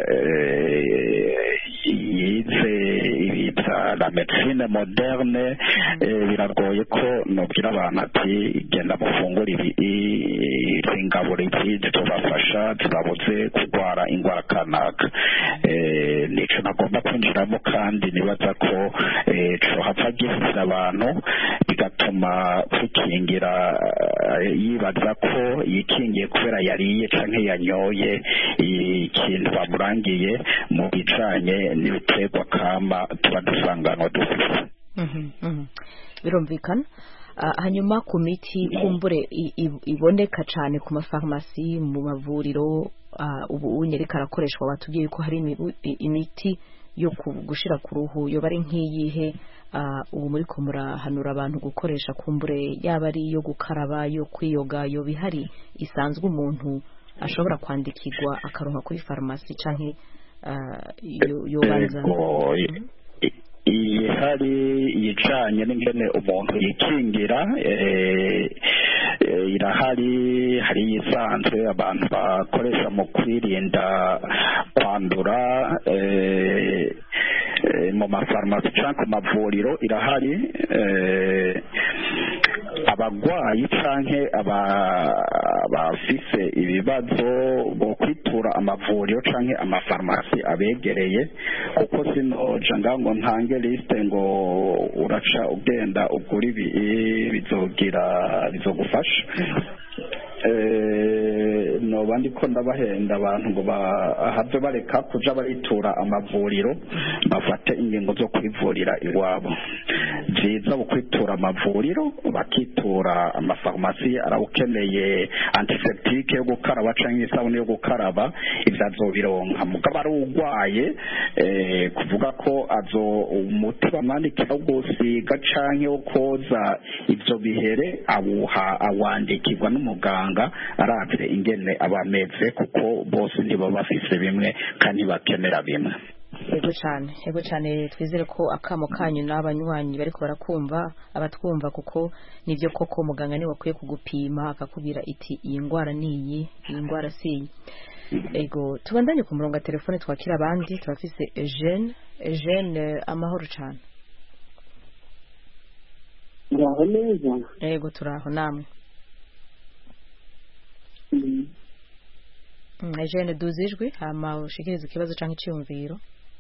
yize ibita la médecine moderne biragoye ko nobwira abantu ati genda mufungura ingaburo izi zitubafasha tubabuze kurwara indwara kanaka nico nagomba kwinjiramo kandi nibaza ko cohava gifise abantu bigatuma kwikingira yibaza ko yikingiye kubera yariye canke yanyoye ikintu bamurangiye mu bijanye n'ibiterwa kama tuba dusanganwa dufise. Birumvikana. Hanyuma ku miti kumbure iboneka cyane ku mafarmasi mu mavuriro ubu unyereka arakoreshwa batubwiye ko hari imiti yo gushira ku ruhu yo bari nk'iyihe ubu muri ko murahanura abantu gukoresha kumbure yaba ari yo gukaraba yo kwiyoga yo bihari isanzwe umuntu ashobora kwandikirwa akaronka kuri farmasi canke yo banza ihari yicanye n'ingene umuntu yikingira irahari hari yisanzwe abantu bakoresha mu kwirinda kwandura mu mafarumasi cyangwa ku mavuriro irahari abagwayi canke abafise ibibazo bo kwitura amavuriro canke amafarumasi abegereye kuko sinoja ngo ntange liste ngo uraca ugenda ugura ibi bizogufasha noba ndiko ndabahenda abantu ngo bahave bareka kuja baritura amavuriro bafate ingingo zo kwivurira iwabo vyiza kwitura amavuriro bakitura amafarumasi arawukeneye antiseptike yo gukaraba canke isabune yo gukaraba ivyo azobironka mugabo ari urwaye kuvuga ko umuti bamwandikira wo gusiga canke wo koza ivyo bihere awandikirwa n'umuganga aravye ingene abameze kuko bose ntibo bafise bimwe kandi bakenera bimwe. Yego cyane twizere ko akamo kanyu n'abanywanyi bariko barakumva abatwumva kuko nivyo koko muganga ni wakwiye kugupima akakubwira iti iyi ndwara niyi iyi ndwara si ego tubandanye ku murongo wa telefone twakira abandi turafise Eugene amahoro cyane Uraho neza yego turaho namwe Eugene duzijwe hama ushikiriza ikibazo canke iciyumviro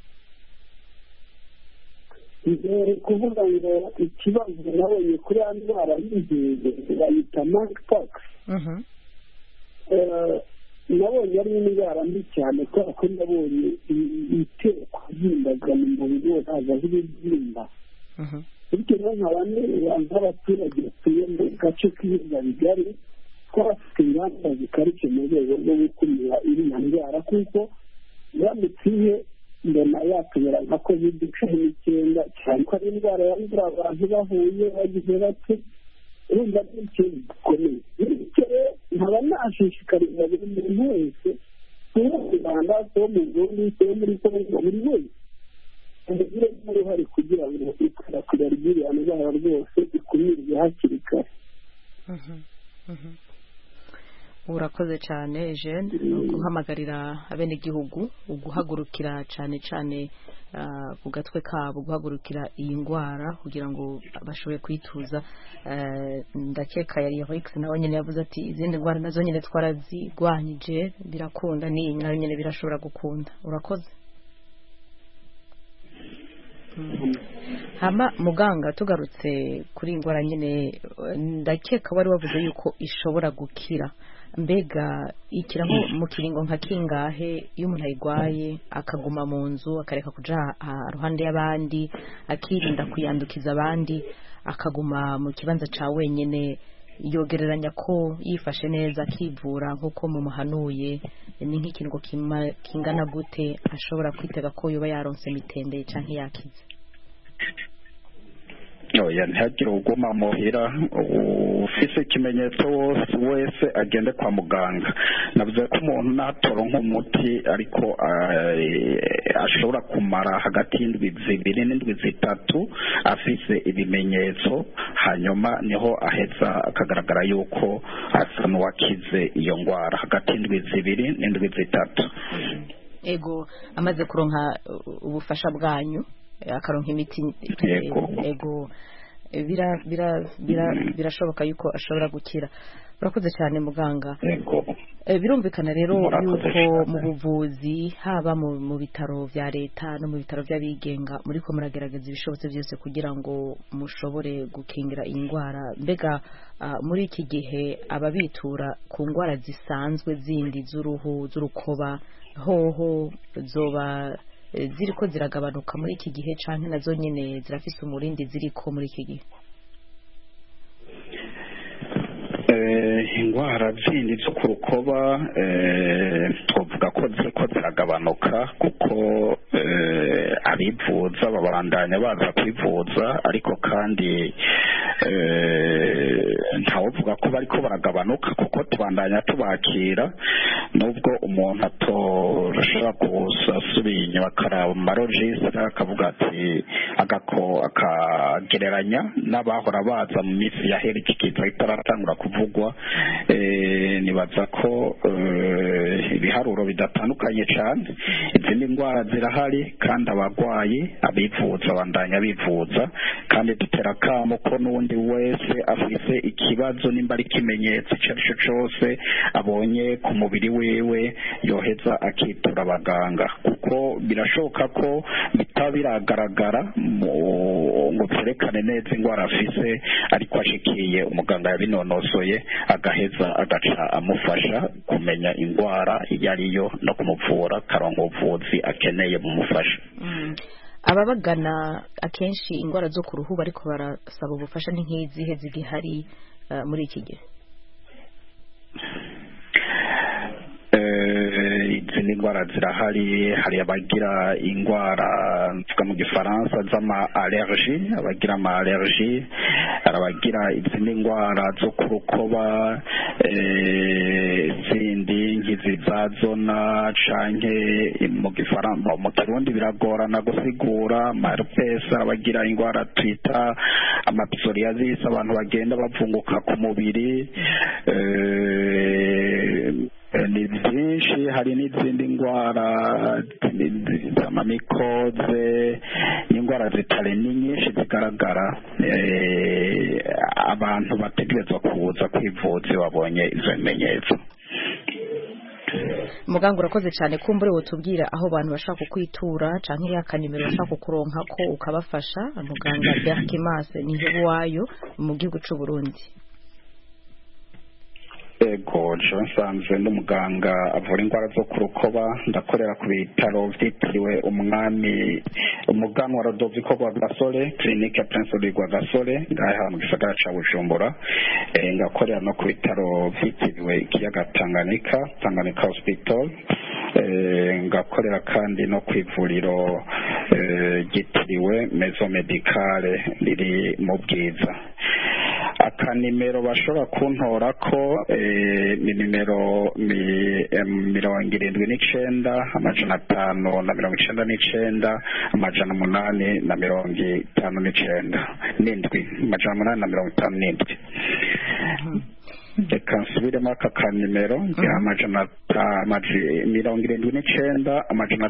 kuvuga ngo ikibazo nabonye kuri ya ndwara y'inzige bayita monkeypox nabonye ari indwara mbi cyane kubera ko nabonye itera kubyimbaga mu mubiri wose hazaho ibibyimba bityo rero nkaba neza nk'abaturage batuye mu gace k'ibiyaga bigari twafite ingamba zikarishye mu rwego rwo gukumira iriya ndwara kuko iramutse ihe mbona yatubera nka COVID-19 cyane ko ari indwara yandura abantu bahuye bagize bate urumva ari ikintu gikomeye bityo rero nkaba nashishikariza buri muntu wese kuba mu Rwanda kuba mu Burundi kuba muri Kongo buri wese agire uruhare kugira ngo ikwirakwira ry'iriya ndwara rwose ikumirwe hakiri kare. Urakoze cyane Eugene guhamagarira abenegihugu uguhagurukira cyane cyane ku gatwe kabo guhagurukira iyi ndwara kugira ngo bashoboye kwituza ndakeka yari Rex nawe nyine yavuze ati izindi ndwara nazo nyine twarazigwanyije birakunda ni nayo nyine birashobora gukunda urakoze hama muganga tugarutse kuri indwara nyine ndakeka wari wavuze yuko ishobora gukira mbega ikiramo mu kiringo nka kingahe iyo umuntu ayigwaye akaguma mu nzu akareka kuja ruhande y'abandi akirinda kuyandukiza abandi akaguma mu kibanza ca wenyene yogereranya ko yifashe neza akivura nk'uko mumuhanuye ni nk'ikiringo kingana gute ashobora kwitega ko yoba yaronse mitende canke yakize oya ntihagire uguma muhira ufise ikimenyetso wese agende kwa muganga navuze ko umuntu natora nk'umuti ariko ashobora kumara hagati y'indwi zibiri n'indwi zitatu afise ibimenyetso hanyuma niho aheza akagaragara yuko asa n'uwakize iyo ndwara hagati y'indwi zibiri n'indwi zitatu. Ego amaze kuronka ubufasha bwanyu akaronka imiti ego birashoboka yuko ashobora gukira. Urakoze cyane muganga. Birumvikana rero yuko mu buvuzi haba mu bitaro vya leta no mu bitaro by'abigenga muri ko muragerageza ibishobotse byose kugira ngo mushobore gukingira iyi ndwara. Mbega muri iki gihe ababitura ku ndwara zisanzwe zindi z'uruhu z'urukoba hoho zoba ziriko ziragabanuka muri iki gihe canke nazo nyene zirafise umurindi ziriko muri iki gihe? Indwara zindi zo ku rukoba twavuga ko ziriko ziragabanuka kuko abivuza babandanya baza kwivuza ariko kandi ntawovuga ko bariko baragabanuka kuko tubandanya tubakira nubwo umuntu atoshobora gusubira inyuma akaraba amarojisita akavuga ati akagereranya n'abahora baza mu minsi yahera iki kintu itaratangura kuvugwa. Nibaza ko ibiharuro bidatandukanye cyane izindi ndwara zirahari kandi abarwayi abivuza bandanya bivuza kandi dutera akamo ko n'undi wese afise ikibazo nimba ari ikimenyetso icyo ari cyo cyose abonye ku mubiri wiwe yoheza akitura abaganga kuko birashoboka ko bitaba biragaragara ngo byerekane neza indwara afise ariko ashikiye umuganga yabinonosoye agaheza agaca amufasha kumenya indwara iyo ariyo no kumuvura karongo ubuvuzi akeneye bumufasha. Ababagana akenshi indwara zo ku ruhu bariko barasaba ubufasha ni nk'izihe zigihari muri iki gihe? Izindi ndwara zirahari, hari abagira indwara mvuga mu gifaransa z'ama allergie, abagira ama allergie, hari abagira izindi ndwara zo ku rukoba zindi nk'izi za zona canke mu gifaransa mu kirundi biragorana gusigura herpes, abagira indwara twita ama psoriasis abantu bagenda bavunguka ku mubiri ni byinshi, hari n'izindi ndwara z'amamikoze n'indwara zitari nyinshi zigaragara abantu bategerezwa kuza kwivuza iyo babonye izo bimenyetso. Muganga urakoze cyane kumbure wotubwira aho abantu bashaka kukwitura canke yakanimero bashaka kukuronka ko ukabafasha. Muganga Berkimas Nihebuwayo mu gihugu c'u Burundi. Ego nsanzwe n'umuganga avura indwara zo ku rukoba, ndakorera ku bitaro vyitiriwe umwami umuganwa Rodoviko Rwagasore, Clinique Prince Louis Rwagasore ngaha mu gisagara ca Bujumbura. Ngakorera no ku bitaro vyitiriwe ikiyaga Tanganyika Hospital. Ngakorera kandi no kw'ivuriro ryitiriwe Maison Medicale riri mu Bwiza. Akanimero bashobora kuntora ko ni nimero 79 amajana 599 amajana 859 n'indwi amajana 857 reka nsubiremo aka kanimero amajana 79 amajana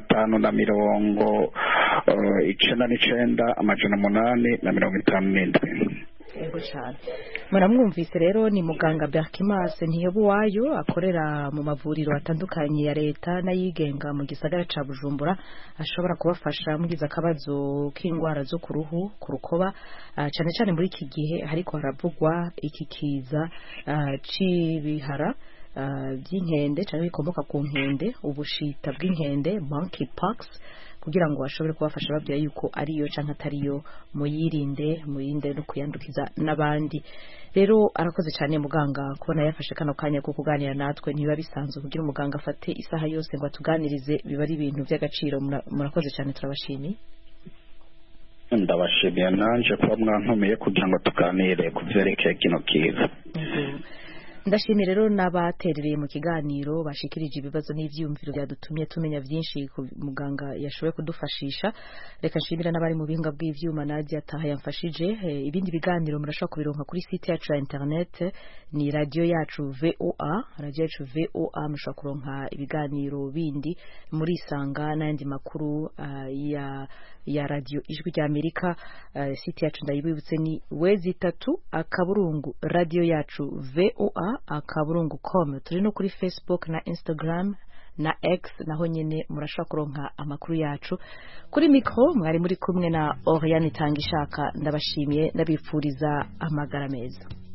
599 amajana 857. Ego cyane muramwumvise rero ni muganga Berkimas Nihebuwayo akorera mu mavuriro atandukanye ya leta n'ayigenga mu gisagara ca Bujumbura, ashobora kubafasha mugize akabazo k'indwara zo ku ruhu ku rukoba cyane cyane muri iki gihe hariko haravugwa ikikiza c'ibihara by'inkende cyangwa bikomoka ku nkende, ubushita bw'inkende monkeypox, kugira ngo bashobore kubafasha babwira yuko ariyo canke atariyo muyirinde no kuyandukiza n'abandi. Rero arakoze cyane muganga kubona yafashe kano kanya ko kuganira natwe, niba bisanzwe kugira umuganga afate isaha yose ngo atuganirize biba ari ibintu by'agaciro. Murakoze cyane, turabashimiye. ndabashimiye nanje kuba mwantumiye kugira ngo tuganire ku byerekeye kino kiza. Ndashimira rero n'abaterereye mu kiganiro bashikirije ibibazo n'ivyumviro byadutumye tumenya byinshi ku muganga yashoboye kudufashisha. Reka nshimira n'abari mu bihinga bw'ivyuma Nadia Taha yamfashije. Ibindi biganiro murashobora kubironka kuri site yacu ya internet ni radio yacu VOA, radio yacu VOA. Mushobora kuronka ibiganiro bindi muri Sanga n'andi makuru ya radio Ijwi rya Amerika. Site yacu ndayibibutse ni wezi3 radio yacu VOA _com. Turi no kuri Facebook na Instagram na X, naho nyene murashobora kuronka amakuru yacu. Kuri mikro mwari muri kumwe na Oriane Tangishaka. Ndabashimiye, ndabipfuriza amagara meza.